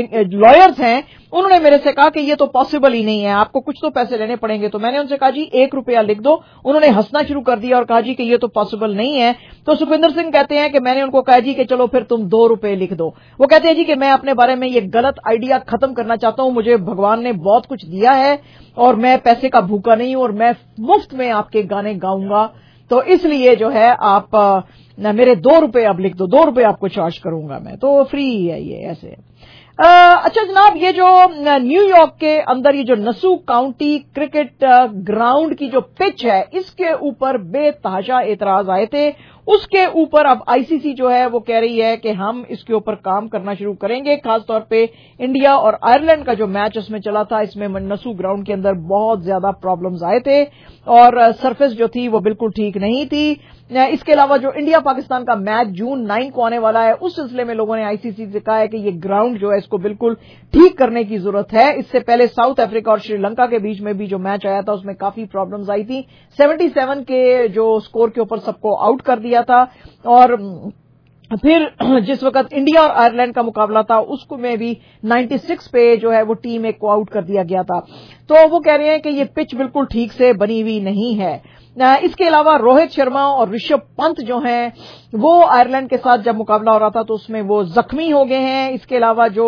लॉयर्स हैं उन्होंने मेरे से कहा कि ये तो पॉसिबल ही नहीं है, आपको कुछ तो पैसे लेने पड़ेंगे। तो मैंने उनसे कहा जी एक रुपया लिख दो। उन्होंने हंसना शुरू कर दिया और कहा जी कि ये तो पॉसिबल नहीं है। तो सुखविंदर सिंह कहते हैं कि मैंने उनको कहा जी कि चलो फिर तुम दो रुपए लिख दो। वो कहते हैं जी कि मैं अपने बारे में ये गलत आइडिया खत्म करना चाहता हूं, मुझे भगवान ने बहुत कुछ दिया है और मैं पैसे का भूखा नहीं हूं और मैं मुफ्त में आपके गाने गाऊंगा, तो इसलिए जो है आप न मेरे दो रुपए अब लिख दो, दो रुपए आपको चार्ज करूंगा मैं, तो फ्री है ये ऐसे। आ, अच्छा जनाब, ये जो न्यूयॉर्क के अंदर ये जो नसू काउंटी क्रिकेट ग्राउंड की जो पिच है इसके ऊपर बेतहाशा एतराज आए थे। उसके ऊपर अब आईसीसी जो है वो कह रही है कि हम इसके ऊपर काम करना शुरू करेंगे। खासतौर पे इंडिया और आयरलैंड का जो मैच उसमें चला था, इसमें नसू ग्राउंड के अंदर बहुत ज्यादा प्रॉब्लम्स आए थे और सरफेस जो थी वो बिल्कुल ठीक नहीं थी। इसके अलावा जो इंडिया पाकिस्तान का मैच जून नाइन को आने वाला है, उस सिलसिले में लोगों ने आईसीसी से कहा है कि ये ग्राउंड जो है इसको बिल्कुल ठीक करने की जरूरत है। इससे पहले साउथ अफ्रीका और श्रीलंका के बीच में भी जो मैच आया था उसमें काफी प्रॉब्लम्स आई थी। सतहत्तर के जो स्कोर के ऊपर सबको आउट कर दिया था, और फिर जिस वक्त इंडिया और आयरलैंड का मुकाबला था उसको में भी छियानवे पे जो है वो टीम एक को आउट कर दिया गया था। तो वो कह रहे हैं कि ये पिच बिल्कुल ठीक से बनी हुई नहीं है। इसके अलावा रोहित शर्मा और ऋषभ पंत जो हैं वो आयरलैंड के साथ जब मुकाबला हो रहा था तो उसमें वो जख्मी हो गए हैं। इसके अलावा जो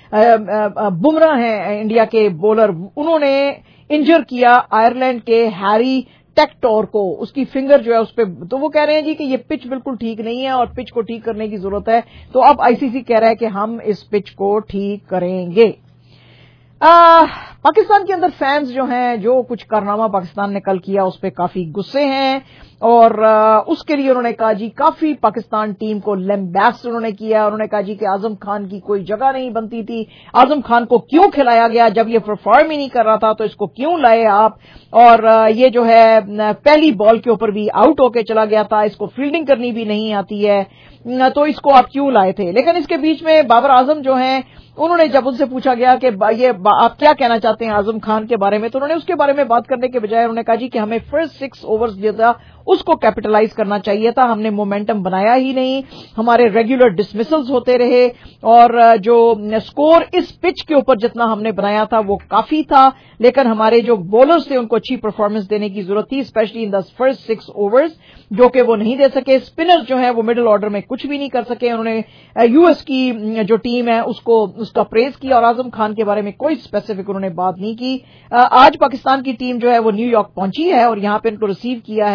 बुमराह हैं इंडिया के बॉलर, उन्होंने इंजर किया आयरलैंड के हैरी टेक्टोर को, उसकी फिंगर जो है उस पे। तो वो कह रहे हैं जी कि ये पिच बिल्कुल ठीक नहीं है और पिच को ठीक करने की जरूरत है। तो अब आईसीसी कह रहा है कि हम इस पिच को ठीक करेंगे। आ, पाकिस्तान के अंदर फैंस जो हैं, जो कुछ कारनामा पाकिस्तान ने कल किया उस पर काफी गुस्से हैं और आ, उसके लिए उन्होंने कहा जी काफी पाकिस्तान टीम को लैम्बैस्ट उन्होंने किया। उन्होंने कहा जी कि आजम खान की कोई जगह नहीं बनती थी, आजम खान को क्यों खिलाया गया, जब ये परफॉर्म ही नहीं कर रहा था तो इसको क्यों लाए आप, और आ, ये जो है पहली बॉल के ऊपर भी आउट होके चला गया था, इसको फील्डिंग करनी भी नहीं आती है, तो इसको आप क्यों लाए थे। लेकिन इसके बीच में बाबर आजम जो हैं, उन्होंने जब उनसे पूछा गया कि ये आप क्या कहना चाहते हैं आजम खान के बारे में, तो उन्होंने उसके बारे में बात करने के बजाय उन्होंने कहा जी कि हमें फर्स्ट सिक्स ओवर्स जो था उसको कैपिटलाइज करना चाहिए था, हमने मोमेंटम बनाया ही नहीं, हमारे रेगुलर डिसमिसल्स होते रहे और जो स्कोर इस पिच के ऊपर जितना हमने बनाया था वो काफी था, लेकिन हमारे जो बॉलर्स थे उनको अच्छी परफॉर्मेंस देने की जरूरत थी, specially in the first six overs, जो कि वो नहीं दे सके। स्पिनर्स जो है वो मिडिल ऑर्डर में कुछ भी नहीं कर सके। उन्होंने यूएस की जो टीम है उसको उसका प्रेज किया और आजम खान के बारे में कोई स्पेसिफिक उन्होंने बात नहीं की। आज पाकिस्तान की टीम जो है वो न्यूयॉर्क पहुंची है और यहां पे इनको रिसीव किया है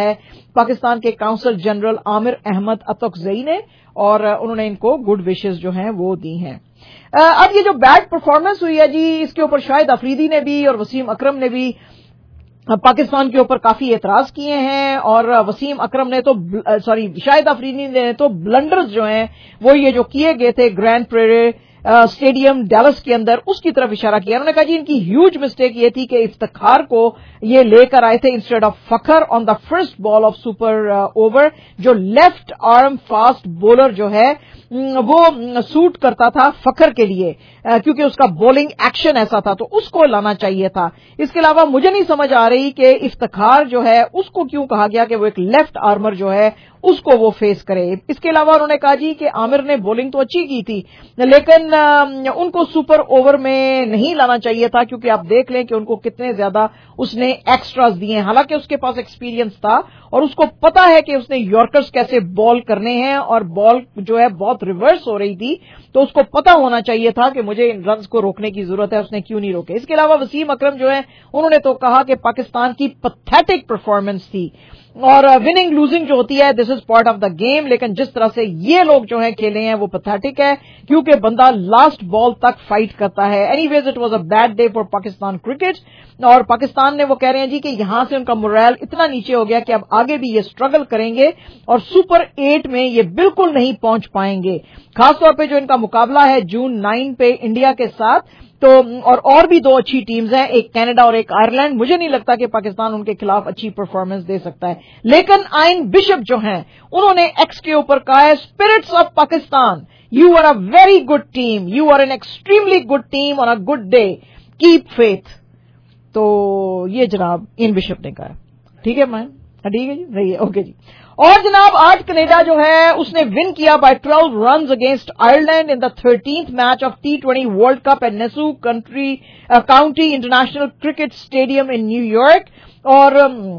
پاکستان کے کاؤنسل جنرل عامر احمد اتوکزئی نے، اور انہوں نے ان کو گڈ وشز جو ہیں وہ دی ہیں۔ اب یہ جو بیڈ پرفارمنس ہوئی ہے جی، اس کے اوپر شاہد افریدی نے بھی اور وسیم اکرم نے بھی پاکستان کے اوپر کافی اعتراض کیے ہیں، اور وسیم اکرم نے تو سوری شاہد افریدی نے تو بلنڈرز جو ہیں وہ یہ جو کیے گئے تھے گرینڈ پریرے اسٹیڈیم ڈیلس کے اندر، اس کی طرف اشارہ کیا۔ انہوں نے کہا جی ان کی ہیوج مسٹیک یہ تھی کہ افتخار کو یہ لے کر آئے تھے instead of Fakhar on the first ball of super over, جو لیفٹ آرم فاسٹ بولر جو ہے وہ سوٹ کرتا تھا فخر کے لیے کیونکہ اس کا بولنگ ایکشن ایسا تھا، تو اس کو لانا چاہیے تھا۔ اس کے علاوہ مجھے نہیں سمجھ آ رہی کہ افتخار جو ہے اس کو کیوں کہا گیا کہ وہ ایک لیفٹ آرمر جو ہے اس کو وہ فیس کرے۔ اس کے علاوہ انہوں نے کہا جی کہ عامر نے بولنگ تو اچھی کی تھی لیکن ان کو سپر اوور میں نہیں لانا چاہیے تھا، کیونکہ آپ دیکھ لیں کہ ان کو کتنے زیادہ اس نے ایکسٹراز دیے ہیں، حالانکہ اس کے پاس ایکسپیرینس تھا اور اس کو پتا ہے کہ اس نے یارکرز کیسے بال کرنے ہیں، اور بال جو ہے بہت ریورس ہو رہی تھی، تو اس کو پتا ہونا چاہیے تھا کہ مجھے ان رنز کو روکنے کی ضرورت ہے، اس نے کیوں نہیں روکے۔ اس کے علاوہ وسیم اکرم جو ہے انہوں نے تو کہا کہ پاکستان کی پیتھیٹک پرفارمنس تھی، اور وننگ لوزنگ جو ہوتی ہے this is part of the game, لیکن جس طرح سے یہ لوگ جو ہیں کھیلے ہیں وہ پیتھیٹک ہے، کیونکہ بندہ لاسٹ بال تک فائٹ کرتا ہے۔ Anyways it was a bad day for Pakistan cricket, اور پاکستان نے وہ کہہ رہے ہیں جی کہ یہاں سے ان کا مورائل اتنا نیچے ہو گیا کہ اب آگے بھی یہ اسٹرگل کریں گے اور سپر ایٹ میں یہ بالکل نہیں پہنچ پائیں گے، خاص طور پہ جو ان کا مقابلہ ہے جون نائن پہ انڈیا کے ساتھ، تو اور اور بھی دو اچھی ٹیمز ہیں، ایک کینیڈا اور ایک آئرلینڈ۔ مجھے نہیں لگتا کہ پاکستان ان کے خلاف اچھی پرفارمنس دے سکتا ہے، لیکن آئن بشپ جو ہیں انہوں نے ایکس کے اوپر کہا ہے spirits of Pakistan you are a very good team, you are an extremely good team on a good day, keep faith. تو یہ جناب ان بشپ نے کہا، ٹھیک ہے میں ٹھیک ہے جی رہیے اوکے جی۔ اور جناب آج کینیڈا جو ہے اس نے ون کیا by twelve runs against Ireland in the thirteenth match of T twenty World Cup at Nassau country county international cricket stadium in New York, اور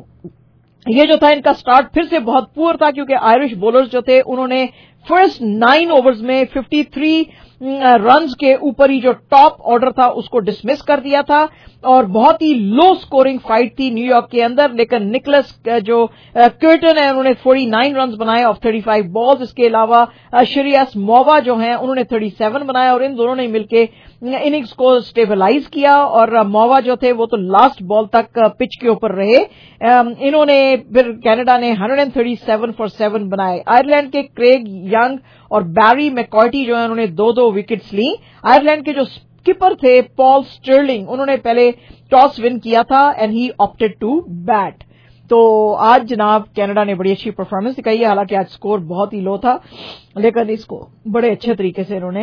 یہ جو تھا ان کا سٹارٹ پھر سے بہت پور تھا کیونکہ آئرش بولرز جو تھے انہوں نے فرسٹ نائن اوورز میں ففٹی تھری رنز کے اوپر ہی جو ٹاپ آرڈر تھا اس کو ڈسمس کر دیا تھا، اور بہت ہی لو سکورنگ فائٹ تھی نیو یارک کے اندر، لیکن نکلس جو کرٹن ہے انہوں نے فورٹی نائن رنز بنائے آف تھرٹی فائیو بالز۔ اس کے علاوہ شریاس مووا جو ہیں انہوں نے تھرٹی سیون بنائے، اور ان دونوں نے مل کے اننگز کو سٹیبلائز کیا، اور مووا جو تھے وہ تو لاسٹ بال تک پچ کے اوپر رہے۔ انہوں نے پھر کینیڈا نے one thirty seven for seven بنائے۔ آئرلینڈ کے کریگ ینگ اور بیری میکارٹی جو ہیں انہوں نے دو دو وکٹس لی۔ آئرلینڈ کے جو اسکپر تھے پال سٹرلنگ انہوں نے پہلے ٹاس ون کیا تھا and he opted to bat. تو آج جناب کینیڈا نے بڑی اچھی پرفارمنس دکھائی ہے، حالانکہ آج سکور بہت ہی لو تھا لیکن اس کو بڑے اچھے طریقے سے انہوں نے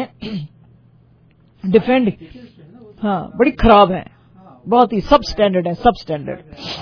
ڈیفینڈ، ہاں بڑی خراب ہے، بہت ہی سب سٹینڈرڈ ہے، سب سٹینڈرڈ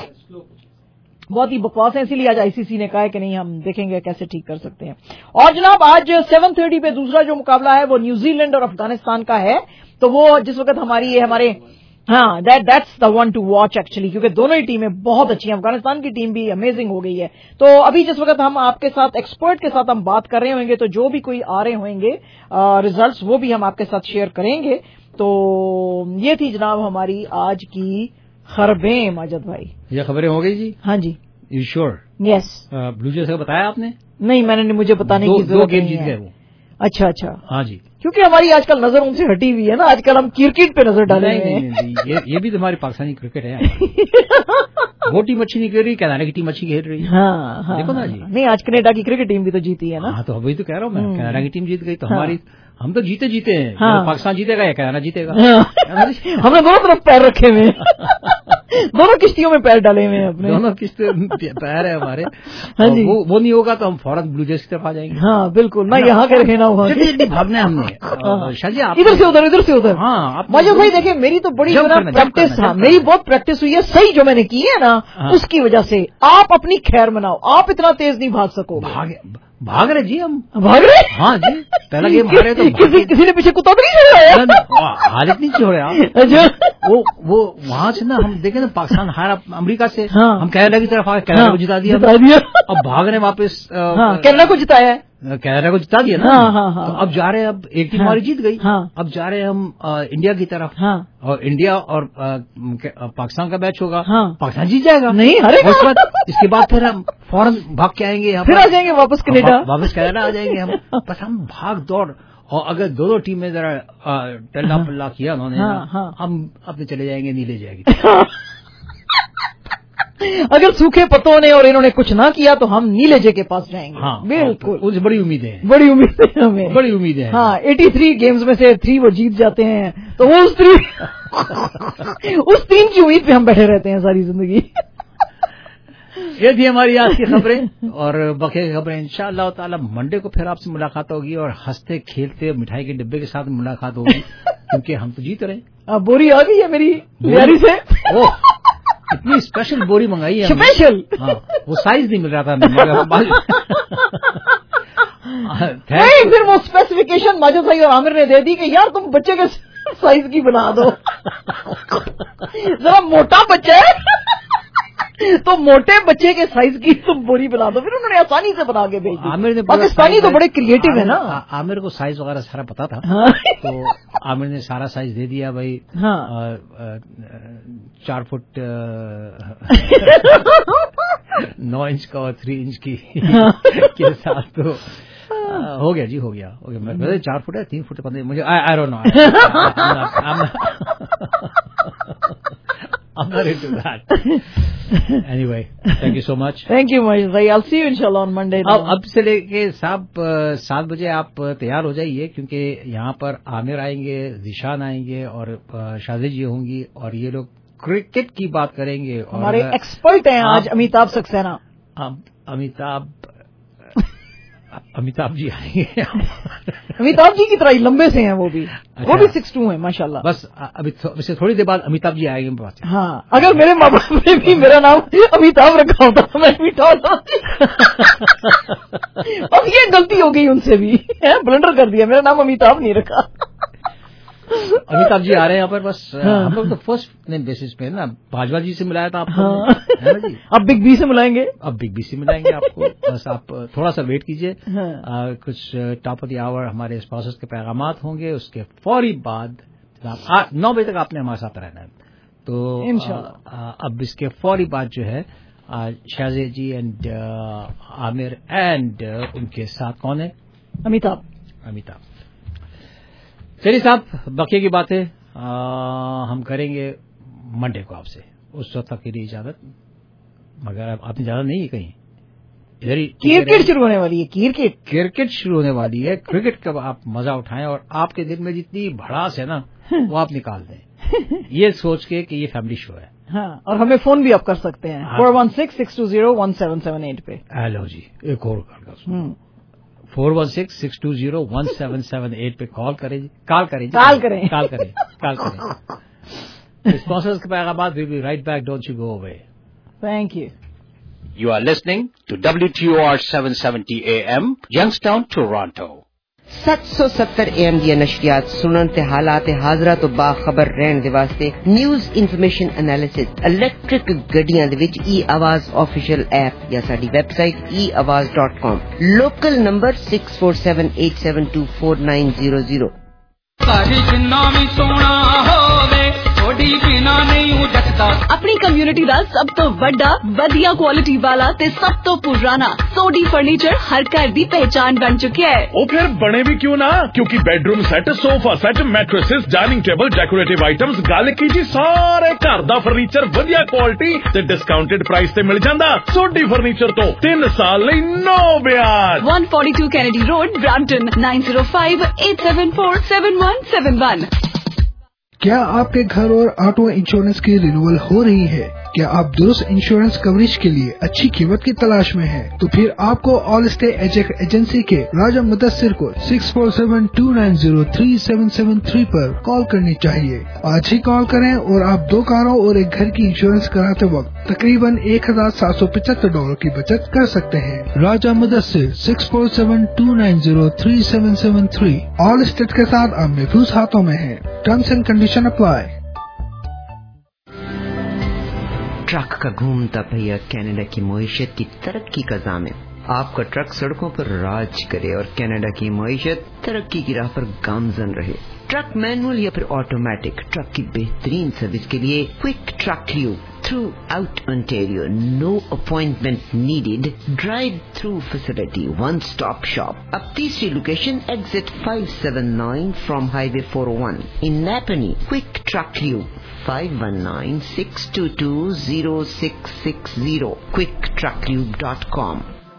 بہت ہی بکواس ہے، اسی لیے آج آئی سی سی نے کہا ہے کہ نہیں ہم دیکھیں گے کیسے ٹھیک کر سکتے ہیں۔ اور جناب آج سیون تھرٹی پہ دوسرا جو مقابلہ ہے وہ نیوزی لینڈ اور افغانستان کا ہے، تو وہ جس وقت ہماری یہ ہمارے ہاں that that's the one to watch actually, کیونکہ دونوں ہی ٹیمیں بہت اچھی ہیں، افغانستان کی ٹیم بھی امیزنگ ہو گئی ہے۔ تو ابھی جس وقت ہم آپ کے ساتھ ایکسپرٹ کے ساتھ ہم بات کر رہے ہوئیں گے تو جو بھی کوئی آ رہے ہوئیں گے ریزلٹس وہ بھی ہم آپ کے ساتھ شیئر کریں گے۔ تو یہ تھی جناب ہماری آج کی خبریں ماجد بھائی۔ یہ خبریں ہو گئی جی؟ ہاں جی یو شیور؟ یس۔ بلو جیس کا بتایا آپ نے؟ نہیں میں نے مجھے بتانے کی ضرورت نہیں ہے، دو گیم جیت گئے وہ۔ اچھا اچھا ہاں جی، کیونکہ ہماری آج کل نظر ان سے ہٹی ہوئی ہے نا، آج کل ہم کرکٹ پہ نظر ڈالے ہوئے ہیں۔ یہ بھی تو ہماری پاکستانی کرکٹ ہے، وہ ٹیم اچھی نہیں کھیل رہی، کینیڈا کی ٹیم اچھی کھیل رہی ہے۔ ہاں دیکھو نا جی، نہیں آج کینیڈا کی کرکٹ ٹیم بھی تو جیتی ہے نا۔ ہاں تو وہی تو کہہ رہا ہوں میں، کینیڈا کی ٹیم جیت گئی تو ہماری ہم تو جیتے جیتے ہیں، پاکستان جیتے گا یا کینیڈا جیتے گا، ہم نے دونوں طرف پیر رکھے ہوئے دونوں کشتیوں میں پیر ڈالے ہوئے ہیں اپنے، دونوں کشتے پیر ہے ہمارے، وہ نہیں ہوگا تو ہم فوراً بلو جیس کی طرف آ جائیں گے۔ ہاں بالکل، نہ یہاں کے رہے نہ وہاں کے، بھاگنا ہے ہم نے ادھر سے ادھر ادھر سے ادھر۔ ہاں ماجد بھائی دیکھیں میری تو بڑی پریکٹس، میری بہت پریکٹس ہوئی ہے، صحیح جو میں نے کی ہے نا اس کی وجہ سے آپ اپنی خیر مناؤ، آپ اتنا تیز نہیں بھاگ سکو گے۔ بھاگ رہے جی، ہم بھاگ رہے، ہاں جی، پہلا گیم ہارے تو کسی نے پیچھے کتا تو نہیں چھوڑا، حالت نہیں چھوڑے آپ۔ وہ وہاں سے نا ہم دیکھیں نا پاکستان ہارا امریکہ سے، ہم کینیڈا کی طرف آئے، کینیڈا کو جتا دیا، اب بھاگ رہے واپس، کینیڈا کو جتایا ہے۔ कनाडा को जिता दिया ना। हाँ, हाँ, हाँ, तो अब जा रहे हैं, अब एक टीम हमारी जीत गई। हाँ, अब जा रहे हैं हम आ, इंडिया की तरफ। हाँ, और इंडिया और आ, पाकिस्तान का मैच होगा। हाँ, पाकिस्तान जीत जाएगा। नहीं हरेगा। उसके बाद इसके बाद फिर हम फौरन भाग के आएंगे यहाँ, फिर आ जाएंगे वापस कनाडा, वापस कनाडा आ जाएंगे हम। बस हम भाग दौड़, और अगर दोनों टीम में जरा टल्ला पल्ला किया उन्होंने, हम अपने चले जाएंगे, नहीं ले जाएगी। अगर सूखे पत्तों ने और इन्होंने कुछ ना किया तो हम नीलेजे के पास जाएंगे। हाँ, बिल्कुल, उस बड़ी उम्मीदें हैं, बड़ी उम्मीदें हमें, बड़ी उम्मीदें हैं। हाँ, तिरासी गेम्स में से थ्री वो जीत जाते हैं, तो वो उस तीन उस तीन की उम्मीद पे हम बैठे रहते हैं सारी जिंदगी। ये थी हमारी आज की खबरें और बके खबरें। इंशाअल्लाह ताला मंडे को फिर आपसे मुलाकात होगी और हंसते खेलते मिठाई के डिब्बे के साथ मुलाकात होगी, क्योंकि हम तो जीत रहे हैं। अब बोरी आ गई है मेरी लियारी से। ओह, इतनी स्पेशल बोरी मंगाई है, स्पेशल। हाँ, वो साइज नहीं मिल रहा था। नहीं, फिर वो स्पेसिफिकेशन माजिद भाई और आमिर ने दे दी कि यार तुम बच्चे के साइज की बना दो, जरा मोटा बच्चा है तो मोटे बच्चे के साइज की तुम बोरी बना दो। फिर उन्होंने आसानी से बना के भेज दी। आमिर ने, पाकिस्तानी तो बड़े क्रिएटिव है ना। आमिर को साइज वगैरह सारा पता था। हाँ। तो आमिर ने सारा साइज दे दिया भाई। हाँ। आ, आ, चार फुट नौ इंच का और थ्री इंच की के साथ तो आ, हो गया जी, हो गया हो गया। मैं चार फुट है, तीन फुट पंद्रह, मुझे I don't know. I'm not into that. Anyway, thank you so much. Thank you, Moiz bhai. I'll see you inshallah on Monday. अब अब से लेके साहब सात बजे आप तैयार हो जाइए, क्योंकि यहाँ पर आमिर आएंगे, जिशान आएंगे और शादी जी होंगी और ये लोग क्रिकेट की बात करेंगे। और हमारे एक्सपर्ट हैं आज अमिताभ सक्सेना। अमिताभ अमिताभ जी आएंगे। अमिताभ जी की तरह ही लंबे से हैं वो भी। अच्छा। वो भी सिक्स टू है माशाल्लाह। बस अभी इससे थोड़ी देर बाद अमिताभ जी आएंगे पास। हाँ, अगर मेरे माँ बाप ने भी मेरा नाम अमिताभ रखा होता तो मैं मिठा होता। अब ये गलती हो गई उनसे भी, ब्लंडर कर दिया, मेरा नाम अमिताभ नहीं रखा। अमिताभ जी आ रहे हैं यहाँ पर। बस हाँ। हम लोग तो फर्स्ट नेम बेसिस पे ना, भाजपा जी से मिलाया था आपको। हाँ। है ना जी। अब बिग बी से मिलाएंगे, अब बिग बी से मिलाएंगे आपको। बस आप थोड़ा सा वेट कीजिए। हाँ। आ, कुछ टॉप ऑफ द आवर हमारे स्पॉन्सर्स के पैगामात होंगे, उसके फौरी बाद नौ बजे तक आपने हमारे साथ रहना है। तो इंशाल्लाह अब इसके फौरी बाद जो है शाहजेद जी एंड आमिर एंड उनके साथ कौन है? अमिताभ। अमिताभ चलिए साहब, बाकी की बातें हम करेंगे मंडे को आपसे। उस वक्त तक के लिए इजाजत, मगर आपने इजाजत नहीं है कहीं, इधर ही क्रिकेट शुरू होने वाली है। क्रिकेट क्रिकेट शुरू होने वाली है। क्रिकेट का आप मजा उठाएं और आपके दिल में जितनी भड़ास है ना वो आप निकाल दें, ये सोच के कि ये फैमिली शो है। हाँ, और हमें फोन भी आप कर सकते हैं four one six six two zero one seven seven eight पे। हेलो जी, एक और कर four one six six two zero one seven seven eight पे कॉल करें, कॉल करें, कॉल करें, कॉल करें, कॉल करें। स्पॉन्सर्स के पैगाम will be right back, don't you go away. Thank you. You are listening to W T O R seven seventy A M, Youngstown, Toronto. सत्त सौ सत्तर ए एम ਦੀਆਂ ਨਸ਼ਰੀਆਤ ਸੁਣਨ ਤੇ ਹਾਲਾਤ ਹਾਜ਼ਰਾ ਤੋਂ ਬਾਖਬਰ ਰਹਿਣ ਦੇ ਵਾਸਤੇ ਨਿਊਜ਼ ਇਨਫੋਰਮੇਸ਼ਨ ਐਨਾਲਿਸਿਸ ਇਲੈਕਟ੍ਰਿਕ ਗੱਡੀਆਂ ਦੇ ਵਿੱਚ ਈ ਆਵਾਜ਼ ਆਫੀਸ਼ੀਅਲ ਐਪ ਜਾਂ ਸਾਡੀ website e awaz dot com, local number six four seven eight seven two four nine zero zero। ਸਾਡੀ ਜਿੰਨਾ ਵੀ ਸੋਹਣਾ ਹੋਵੇ ਥੋੜੀ ਬਿਨਾ ਨਹੀਂ ਉਜੜਦਾ। अपनी कम्युनिटी ਦਾ ਸਭ ਤੋਂ ਵੱਡਾ ਵਧੀਆ ਕੁਆਲਿਟੀ ਵਾਲਾ ਤੇ ਸਭ ਤੋਂ ਪੁਰਾਣਾ ਸੋਡੀ ਫਰਨੀਚਰ ਹਰ ਘਰ ਦੀ ਪਹਿਚਾਨ ਬਣ ਚੁੱਕਿਆ ਹੈ। ਉਹ ਫਿਰ ਬਣੇ ਵੀ ਕਿਉਂ ਨਾ, ਕਿਉਂਕਿ bedroom set, sofa set, mattresses, dining table, decorative items, ਗੱਲ ਕੀ ਜੀ ਸਾਰੇ ਘਰ ਦਾ ਫਰਨੀਚਰ ਵਧੀਆ ਕੁਆਲਿਟੀ ਤੇ ਡਿਸਕਾਊਂਟਡ ਪ੍ਰਾਈਸ ਤੇ ਮਿਲ ਜਾਂਦਾ। ਸੋਡੀ ਫਰਨੀਚਰ ਤੋਂ ਤਿੰਨ ਸਾਲ ਲਈ ਨੋ ਵਿਆਜ। one forty-two Kennedy Road, Brampton, nine zero five eight seven four seven one seven one। क्या आपके घर और ऑटो इंश्योरेंस की रिन्यूअल हो रही है? क्या आप दुरुस्त इंश्योरेंस कवरेज के लिए अच्छी कीमत की तलाश में हैं? तो फिर आपको ऑल स्टे एजेक एजेंसी के राजा मुदस्सिर को six four seven two nine zero three seven seven three पर कॉल करनी चाहिए। आज ही कॉल करें और आप दो कारों और एक घर की इंश्योरेंस कराते वक्त तकरीबन एक हजार सात सौ पचहत्तर डॉलर की बचत कर सकते हैं। Raja Mudassir six four seven two nine zero three seven seven three Allstate के साथ आप महफूज हाथों में है। Terms and condition apply. Truck का घूमता पहिया कनाडा की मईशत की तरक्की का ज़ामिन। آپ کا ٹرک سڑکوں پر راج کرے اور کینیڈا کی معیشت ترقی کی راہ پر گامزن رہے. ٹرک مینول یا پھر آٹومیٹک ٹرک کی بہترین سروس کے لیے quick Truck Tube throughout Ontario. No appointment needed. Drive through facility. One stop shop. اب تیسری location exit five seven nine from highway four O one in Napanee. Quick Truck Tube five one nine six two two zero six six zero. Quick Truck Tube dot com.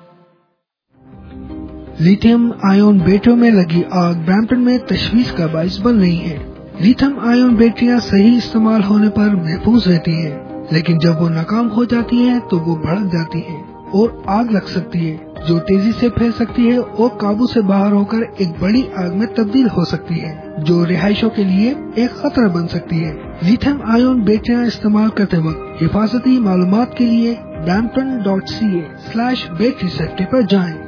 Lithium ion بیٹریوں میں لگی آگ برامپٹن میں تشویش کا باعث بن رہی ہے. لیتھیم آئن بیٹریاں صحیح استعمال ہونے پر محفوظ رہتی ہیں، لیکن جب وہ ناکام ہو جاتی ہیں تو وہ بھڑک جاتی ہیں اور آگ لگ سکتی ہے جو تیزی سے پھیل سکتی ہے اور قابو سے باہر ہو کر ایک بڑی آگ میں تبدیل ہو سکتی ہے جو رہائشوں کے لیے ایک خطرہ بن سکتی ہے. لیتھیم آئن بیٹریاں استعمال کرتے وقت حفاظتی معلومات کے لیے Brampton dot C A slash battery safety پر جائیں.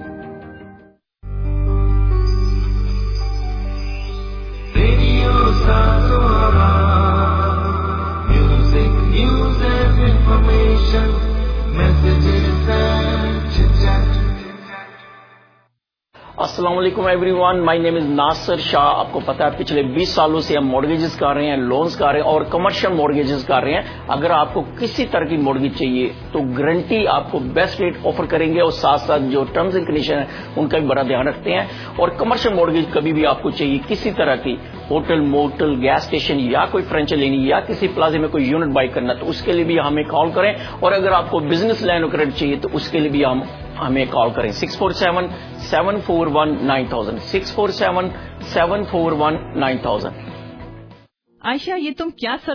السلام علیکم ایوری ون، مائی نیم از ناصر شاہ. آپ کو پتا ہے پچھلے بیس سالوں سے ہم مورگیجز کر رہے ہیں، لونز کر رہے ہیں اور کمرشل مورگیجز کر رہے ہیں. اگر آپ کو کسی طرح کی مورگیج چاہیے تو گارنٹی آپ کو بیسٹ ریٹ آفر کریں گے اور ساتھ ساتھ جو ٹرمز اینڈ کنڈیشن ہیں ان کا بھی بڑا دھیان رکھتے ہیں. اور کمرشل مورگیج کبھی بھی آپ کو چاہیے کسی طرح کی ہوٹل، موٹل، گیس اسٹیشن یا کوئی فرینچائز لینی یا کسی پلازے میں کوئی یونٹ بائی کرنا تو اس کے لیے بھی ہمیں کال کریں. اور اگر آپ کو بزنس لائن آف کریڈٹ چاہیے تو اس کے لیے بھی ہم ہمیں کال کریں. Six four seven seven four one nine thousand six four seven seven four one nine thousand. Ayesha, یہ تم کیا